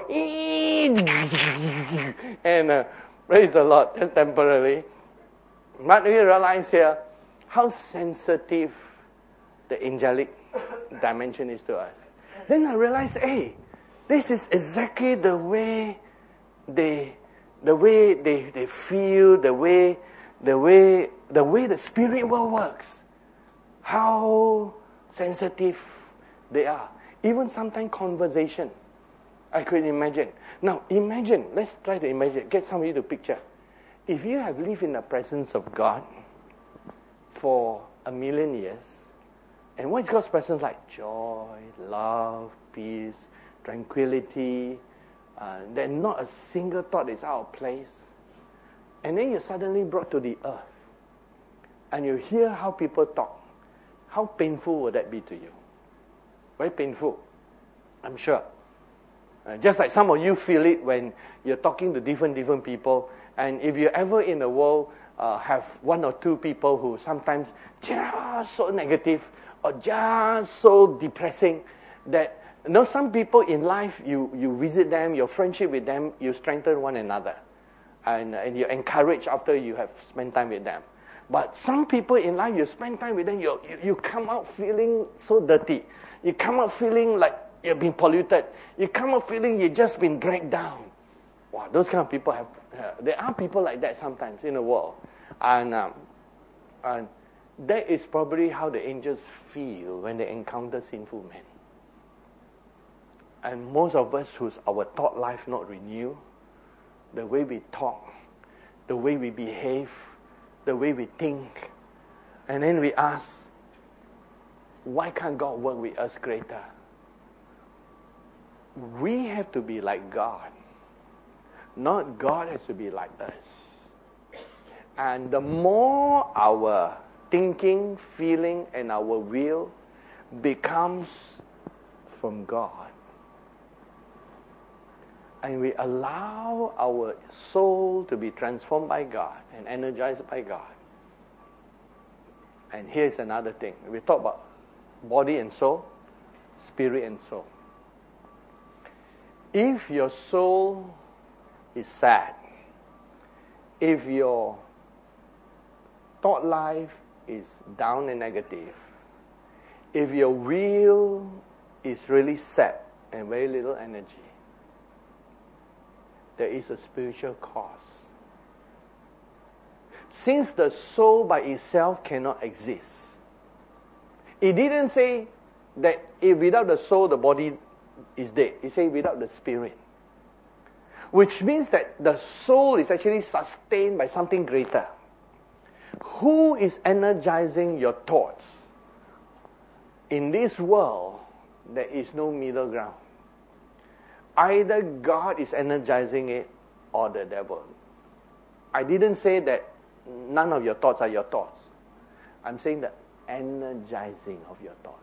and praise the Lord, just temporarily. But we realize here how sensitive the angelic dimension is to us. Then I realized, hey, this is exactly the way they feel, the way the spirit world works. How sensitive they are. Even sometimes conversation, I could imagine. Now imagine, let's try to imagine, get somebody to picture. If you have lived in the presence of God for 1,000,000 years, and what is God's presence like? Joy, love, peace, tranquility. Then not a single thought is out of place. And then you're suddenly brought to the earth. And you hear how people talk. How painful would that be to you? Very painful, I'm sure. Just like some of you feel it when you're talking to different people. And if you're ever in the world, have one or two people who sometimes just so negative or just so depressing that, you know, some people in life, you visit them, your friendship with them, you strengthen one another. And you encourage after you have spent time with them. But some people in life, you spend time with them, you come out feeling so dirty. You come out feeling like you've been polluted. You come out feeling you've just been dragged down. Wow, those kind of people have... there are people like that sometimes in the world. And that is probably how the angels feel when they encounter sinful men. And most of us whose our thought life not renewed, the way we talk, the way we behave, the way we think, and then we ask, why can't God work with us greater? We have to be like God. Not God has to be like us. And the more our thinking, feeling, and our will becomes from God, and we allow our soul to be transformed by God and energized by God. And here's another thing. We talk about body and soul, spirit and soul. If your soul is sad, if your thought life is down and negative, if your will is really sad and very little energy, there is a spiritual cause. Since the soul by itself cannot exist, it didn't say that if without the soul the body is dead. It said without the spirit. Which means that the soul is actually sustained by something greater. Who is energizing your thoughts? In this world, there is no middle ground. Either God is energizing it or the devil. I didn't say that none of your thoughts are your thoughts. I'm saying the energizing of your thoughts.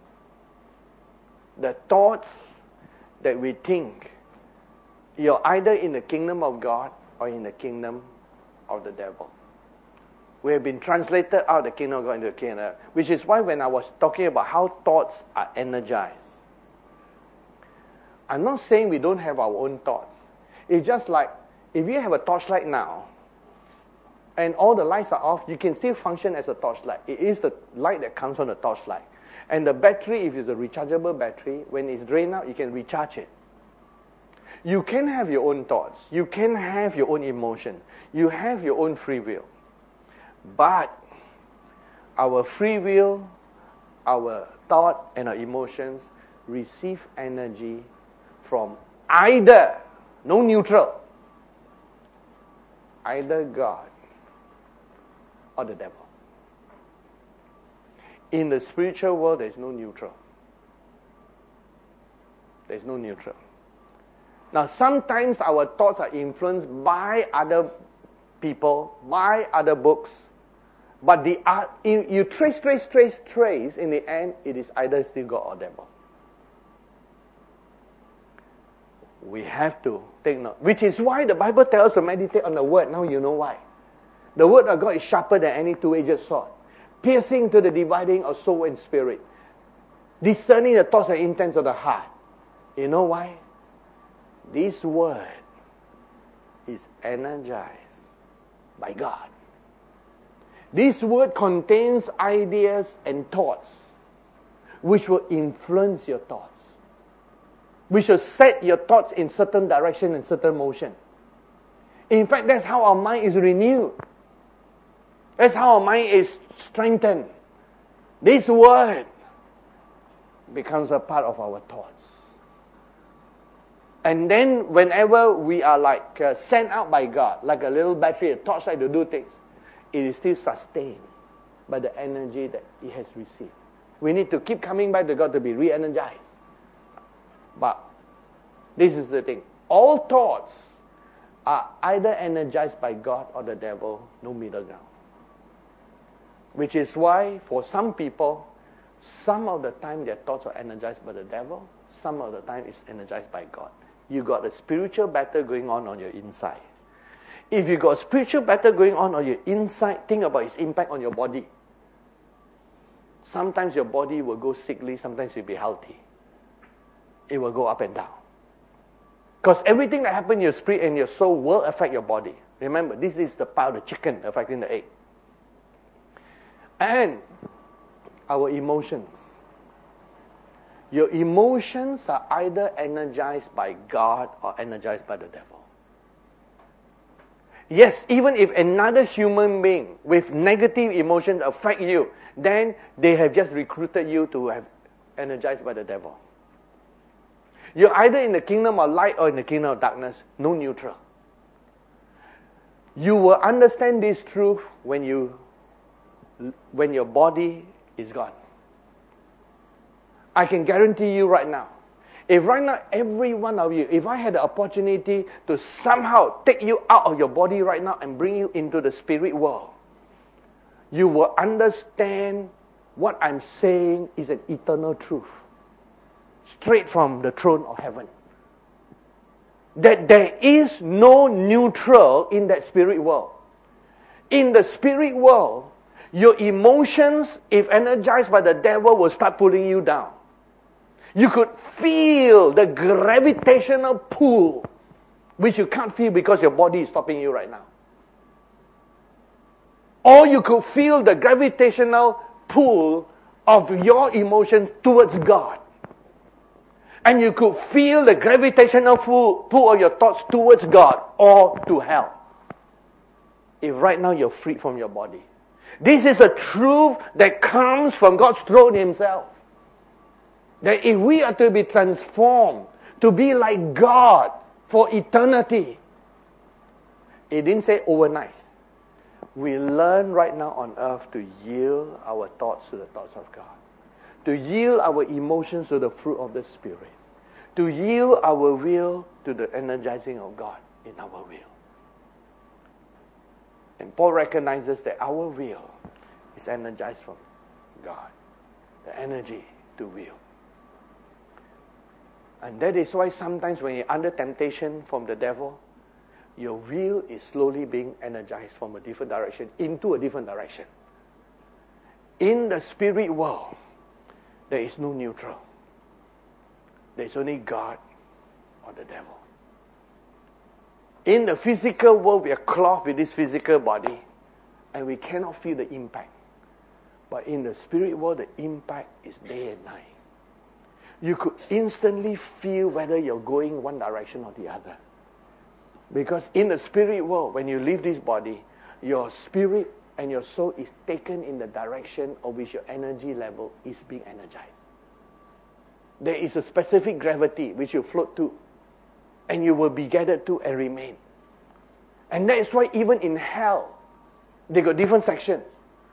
The thoughts that we think, you're either in the kingdom of God or in the kingdom of the devil. We have been translated out of the kingdom of God into the kingdom of God, which is why when I was talking about how thoughts are energized, I'm not saying we don't have our own thoughts. It's just like, if you have a torchlight now, and all the lights are off, you can still function as a torchlight. It is the light that comes from the torchlight. And the battery, if it's a rechargeable battery, when it's drained out, you can recharge it. You can have your own thoughts. You can have your own emotion. You have your own free will. But our free will, our thought, and our emotions receive energy from either, no neutral, either God or the devil. In the spiritual world, there's no neutral. There's no neutral. Now, sometimes our thoughts are influenced by other people, by other books, But you trace, in the end, it is either still God or devil. We have to take note. Which is why the Bible tells us to meditate on the Word. Now you know why. The Word of God is sharper than any two-edged sword, piercing to the dividing of soul and spirit, discerning the thoughts and intents of the heart. You know why? This Word is energized by God. This Word contains ideas and thoughts which will influence your thoughts. We should set your thoughts in certain direction and certain motion. In fact, that's how our mind is renewed. That's how our mind is strengthened. This Word becomes a part of our thoughts. And then whenever we are sent out by God, like a little battery, a torchlight to do things, it is still sustained by the energy that it has received. We need to keep coming back to God to be re-energized. But this is the thing. All thoughts are either energized by God or the devil, no middle ground. Which is why for some people, some of the time their thoughts are energized by the devil, some of the time it's energized by God. You got a spiritual battle going on your inside. If you got a spiritual battle going on your inside, think about its impact on your body. Sometimes your body will go sickly, sometimes you'll be healthy. It will go up and down. Because everything that happens in your spirit and your soul will affect your body. Remember, this is the part of the chicken affecting the egg. And our emotions. Your emotions are either energized by God or energized by the devil. Yes, even if another human being with negative emotions affect you, then they have just recruited you to have energized by the devil. You're either in the kingdom of light or in the kingdom of darkness. No neutral. You will understand this truth when your body is gone. I can guarantee you right now, if right now every one of you, if I had the opportunity to somehow take you out of your body right now and bring you into the spirit world, you will understand what I'm saying is an eternal truth. Straight from the throne of heaven. That there is no neutral in that spirit world. In the spirit world, your emotions, if energized by the devil, will start pulling you down. You could feel the gravitational pull, which you can't feel because your body is stopping you right now. Or you could feel the gravitational pull of your emotions towards God. And you could feel the gravitational pull of your thoughts towards God or to hell. If right now you're freed from your body. This is a truth that comes from God's throne Himself. That if we are to be transformed, to be like God for eternity, it didn't say overnight. We learn right now on earth to yield our thoughts to the thoughts of God. To yield our emotions to the fruit of the Spirit. To yield our will to the energizing of God in our will. And Paul recognizes that our will is energized from God. The energy to will. And that is why sometimes when you're under temptation from the devil, your will is slowly being energized from a different direction into a different direction. In the spirit world, there is no neutral. There is only God or the devil. In the physical world, we are clothed with this physical body, and we cannot feel the impact. But in the spirit world, the impact is day and night. You could instantly feel whether you're going one direction or the other. Because in the spirit world, when you leave this body, your spirit and your soul is taken in the direction of which your energy level is being energized. There is a specific gravity which you float to, and you will be gathered to and remain. And that is why even in hell, they got different sections.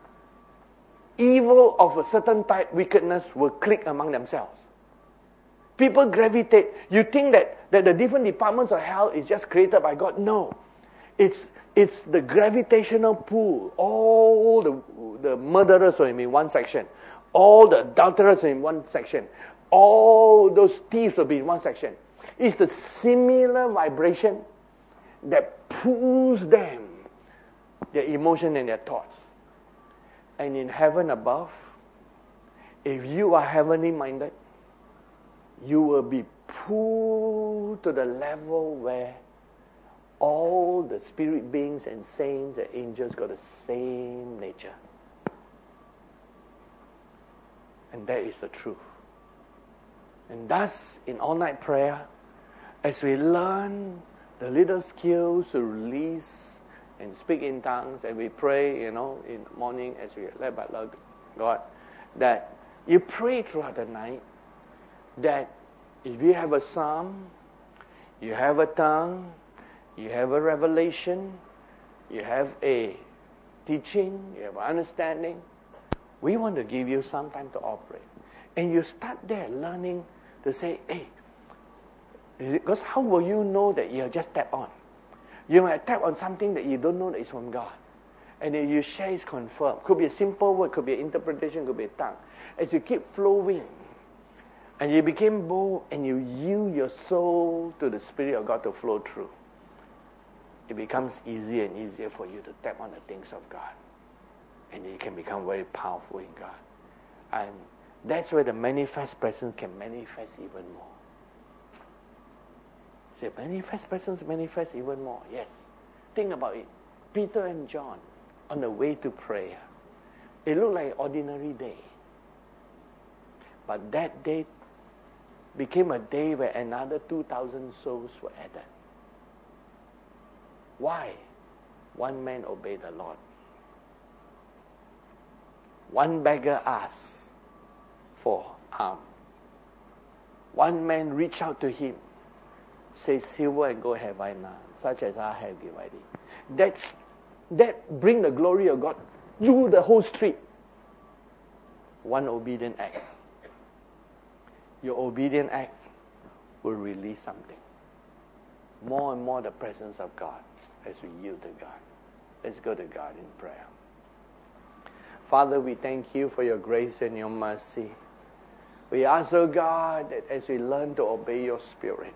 Evil of a certain type, wickedness, will click among themselves. People gravitate. You think that the different departments of hell is just created by God? No. It's It's the gravitational pull. All the murderers are in one section. All the adulterers are in one section. All those thieves will be in one section. It's the similar vibration that pulls them, their emotion and their thoughts. And in heaven above, if you are heavenly minded, you will be pulled to the level where all the spirit beings and saints and angels got the same nature. And that is the truth. And thus, in all-night prayer, as we learn the little skills to release and speak in tongues, and we pray, in the morning as we are led by God, that you pray throughout the night, that if you have a psalm, you have a tongue, you have a revelation, you have a teaching, you have an understanding, we want to give you some time to operate. And you start there learning to say, hey, because how will you know that you just tap on? You might tap on something that you don't know that is from God. And then you share is confirmed. Could be a simple word, could be an interpretation, could be a tongue. As you keep flowing, and you became bold, and you yield your soul to the Spirit of God to flow through, it becomes easier and easier for you to tap on the things of God. And you can become very powerful in God. And that's where the manifest presence can manifest even more. Say, manifest presence manifest even more. Yes. Think about it. Peter and John on the way to prayer. It looked like an ordinary day. But that day became a day where another 2,000 souls were added. Why? One man obeyed the Lord. One beggar asked for alms. One man reached out to him, said, silver and gold have I none, such as I have give I thee. That bring the glory of God through the whole street. One obedient act. Your obedient act will release something. More and more the presence of God as we yield to God. Let's go to God in prayer. Father, we thank you for your grace and your mercy. We ask, oh God, that as we learn to obey your Spirit,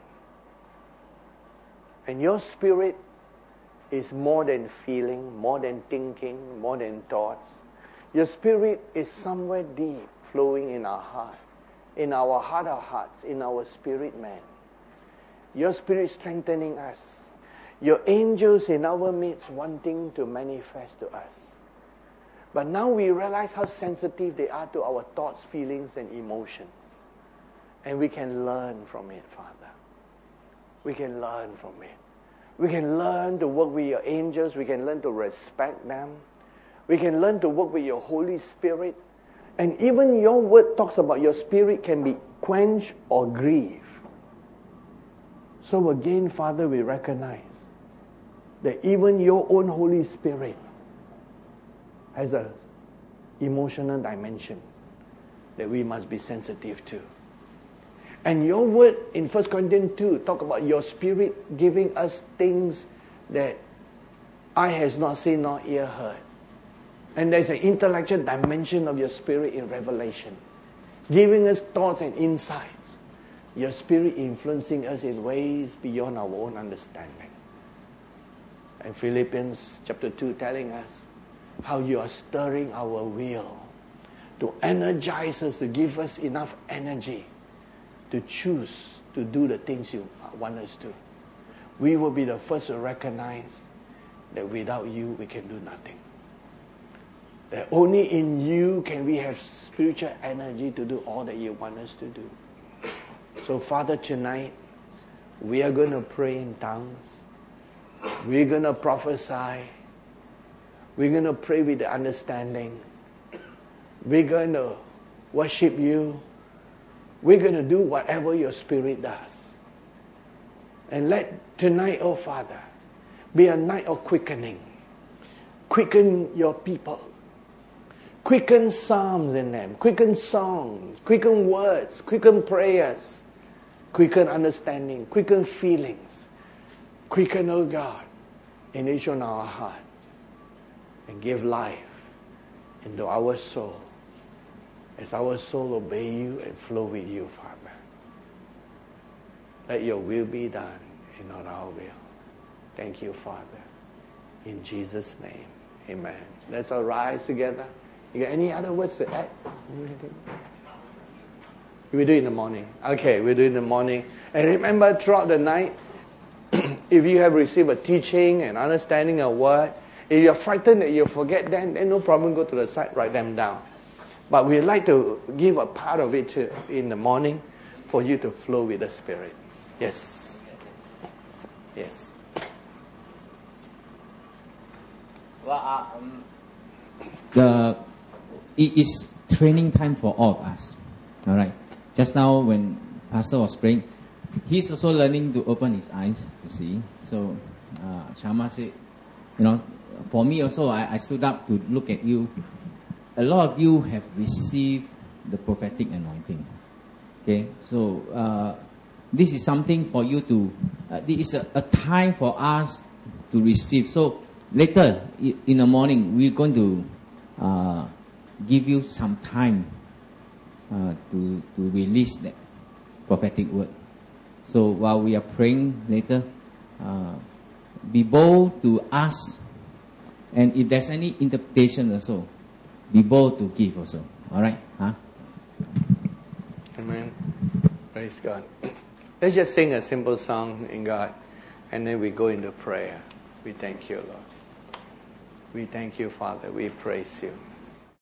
and your Spirit is more than feeling, more than thinking, more than thoughts. Your Spirit is somewhere deep, flowing in our heart, in our heart of hearts, in our spirit man. Your Spirit strengthening us. Your angels in our midst wanting to manifest to us. But now we realize how sensitive they are to our thoughts, feelings, and emotions. And we can learn from it, Father. We can learn from it. We can learn to work with your angels. We can learn to respect them. We can learn to work with your Holy Spirit. And even your word talks about your spirit can be quenched or grieved. So again, Father, we recognize that even your own Holy Spirit has an emotional dimension that we must be sensitive to. And your word in 1 Corinthians 2 talk about your Spirit giving us things that eye has not seen nor ear heard. And there's an intellectual dimension of your Spirit in Revelation, giving us thoughts and insights. Your Spirit influencing us in ways beyond our own understanding. And Philippians chapter 2 telling us how you are stirring our will to energize us, to give us enough energy to choose to do the things you want us to. We will be the first to recognize that without you we can do nothing. That only in you can we have spiritual energy to do all that you want us to do. So Father, tonight we are going to pray in tongues. We're going to prophesy. We're going to pray with the understanding. We're going to worship you. We're going to do whatever your Spirit does. And let tonight, oh Father, be a night of quickening. Quicken your people. Quicken psalms in them. Quicken songs. Quicken words. Quicken prayers. Quicken understanding. Quicken feelings. Quicken, oh God, in each of our heart and give life into our soul as our soul obey you and flow with you, Father. Let your will be done and not our will. Thank you, Father. In Jesus' name, amen. Let's all rise together. You got any other words to add? We do it in the morning. Okay, we do it in the morning. And remember, throughout the night, if you have received a teaching and understanding of word, if you're frightened that you forget, then no problem, go to the side, write them down. But we'd like to give a part of it in the morning for you to flow with the Spirit. Yes. Yes.
Well, it is training time for all of us. All right. Just now when Pastor was praying, he's also learning to open his eyes to see. So, Shama said, for me also, I stood up to look at you. A lot of you have received the prophetic anointing. Okay, so this is something for you to. This is a time for us to receive. So later in the morning, we're going to give you some time to release that prophetic word. So while we are praying later, be bold to ask, and if there's any interpretation also, be bold to give also. All right? Huh?
Amen. Praise God. Let's just sing a simple song in God, and then we go into prayer. We thank you, Lord. We thank you, Father. We praise you.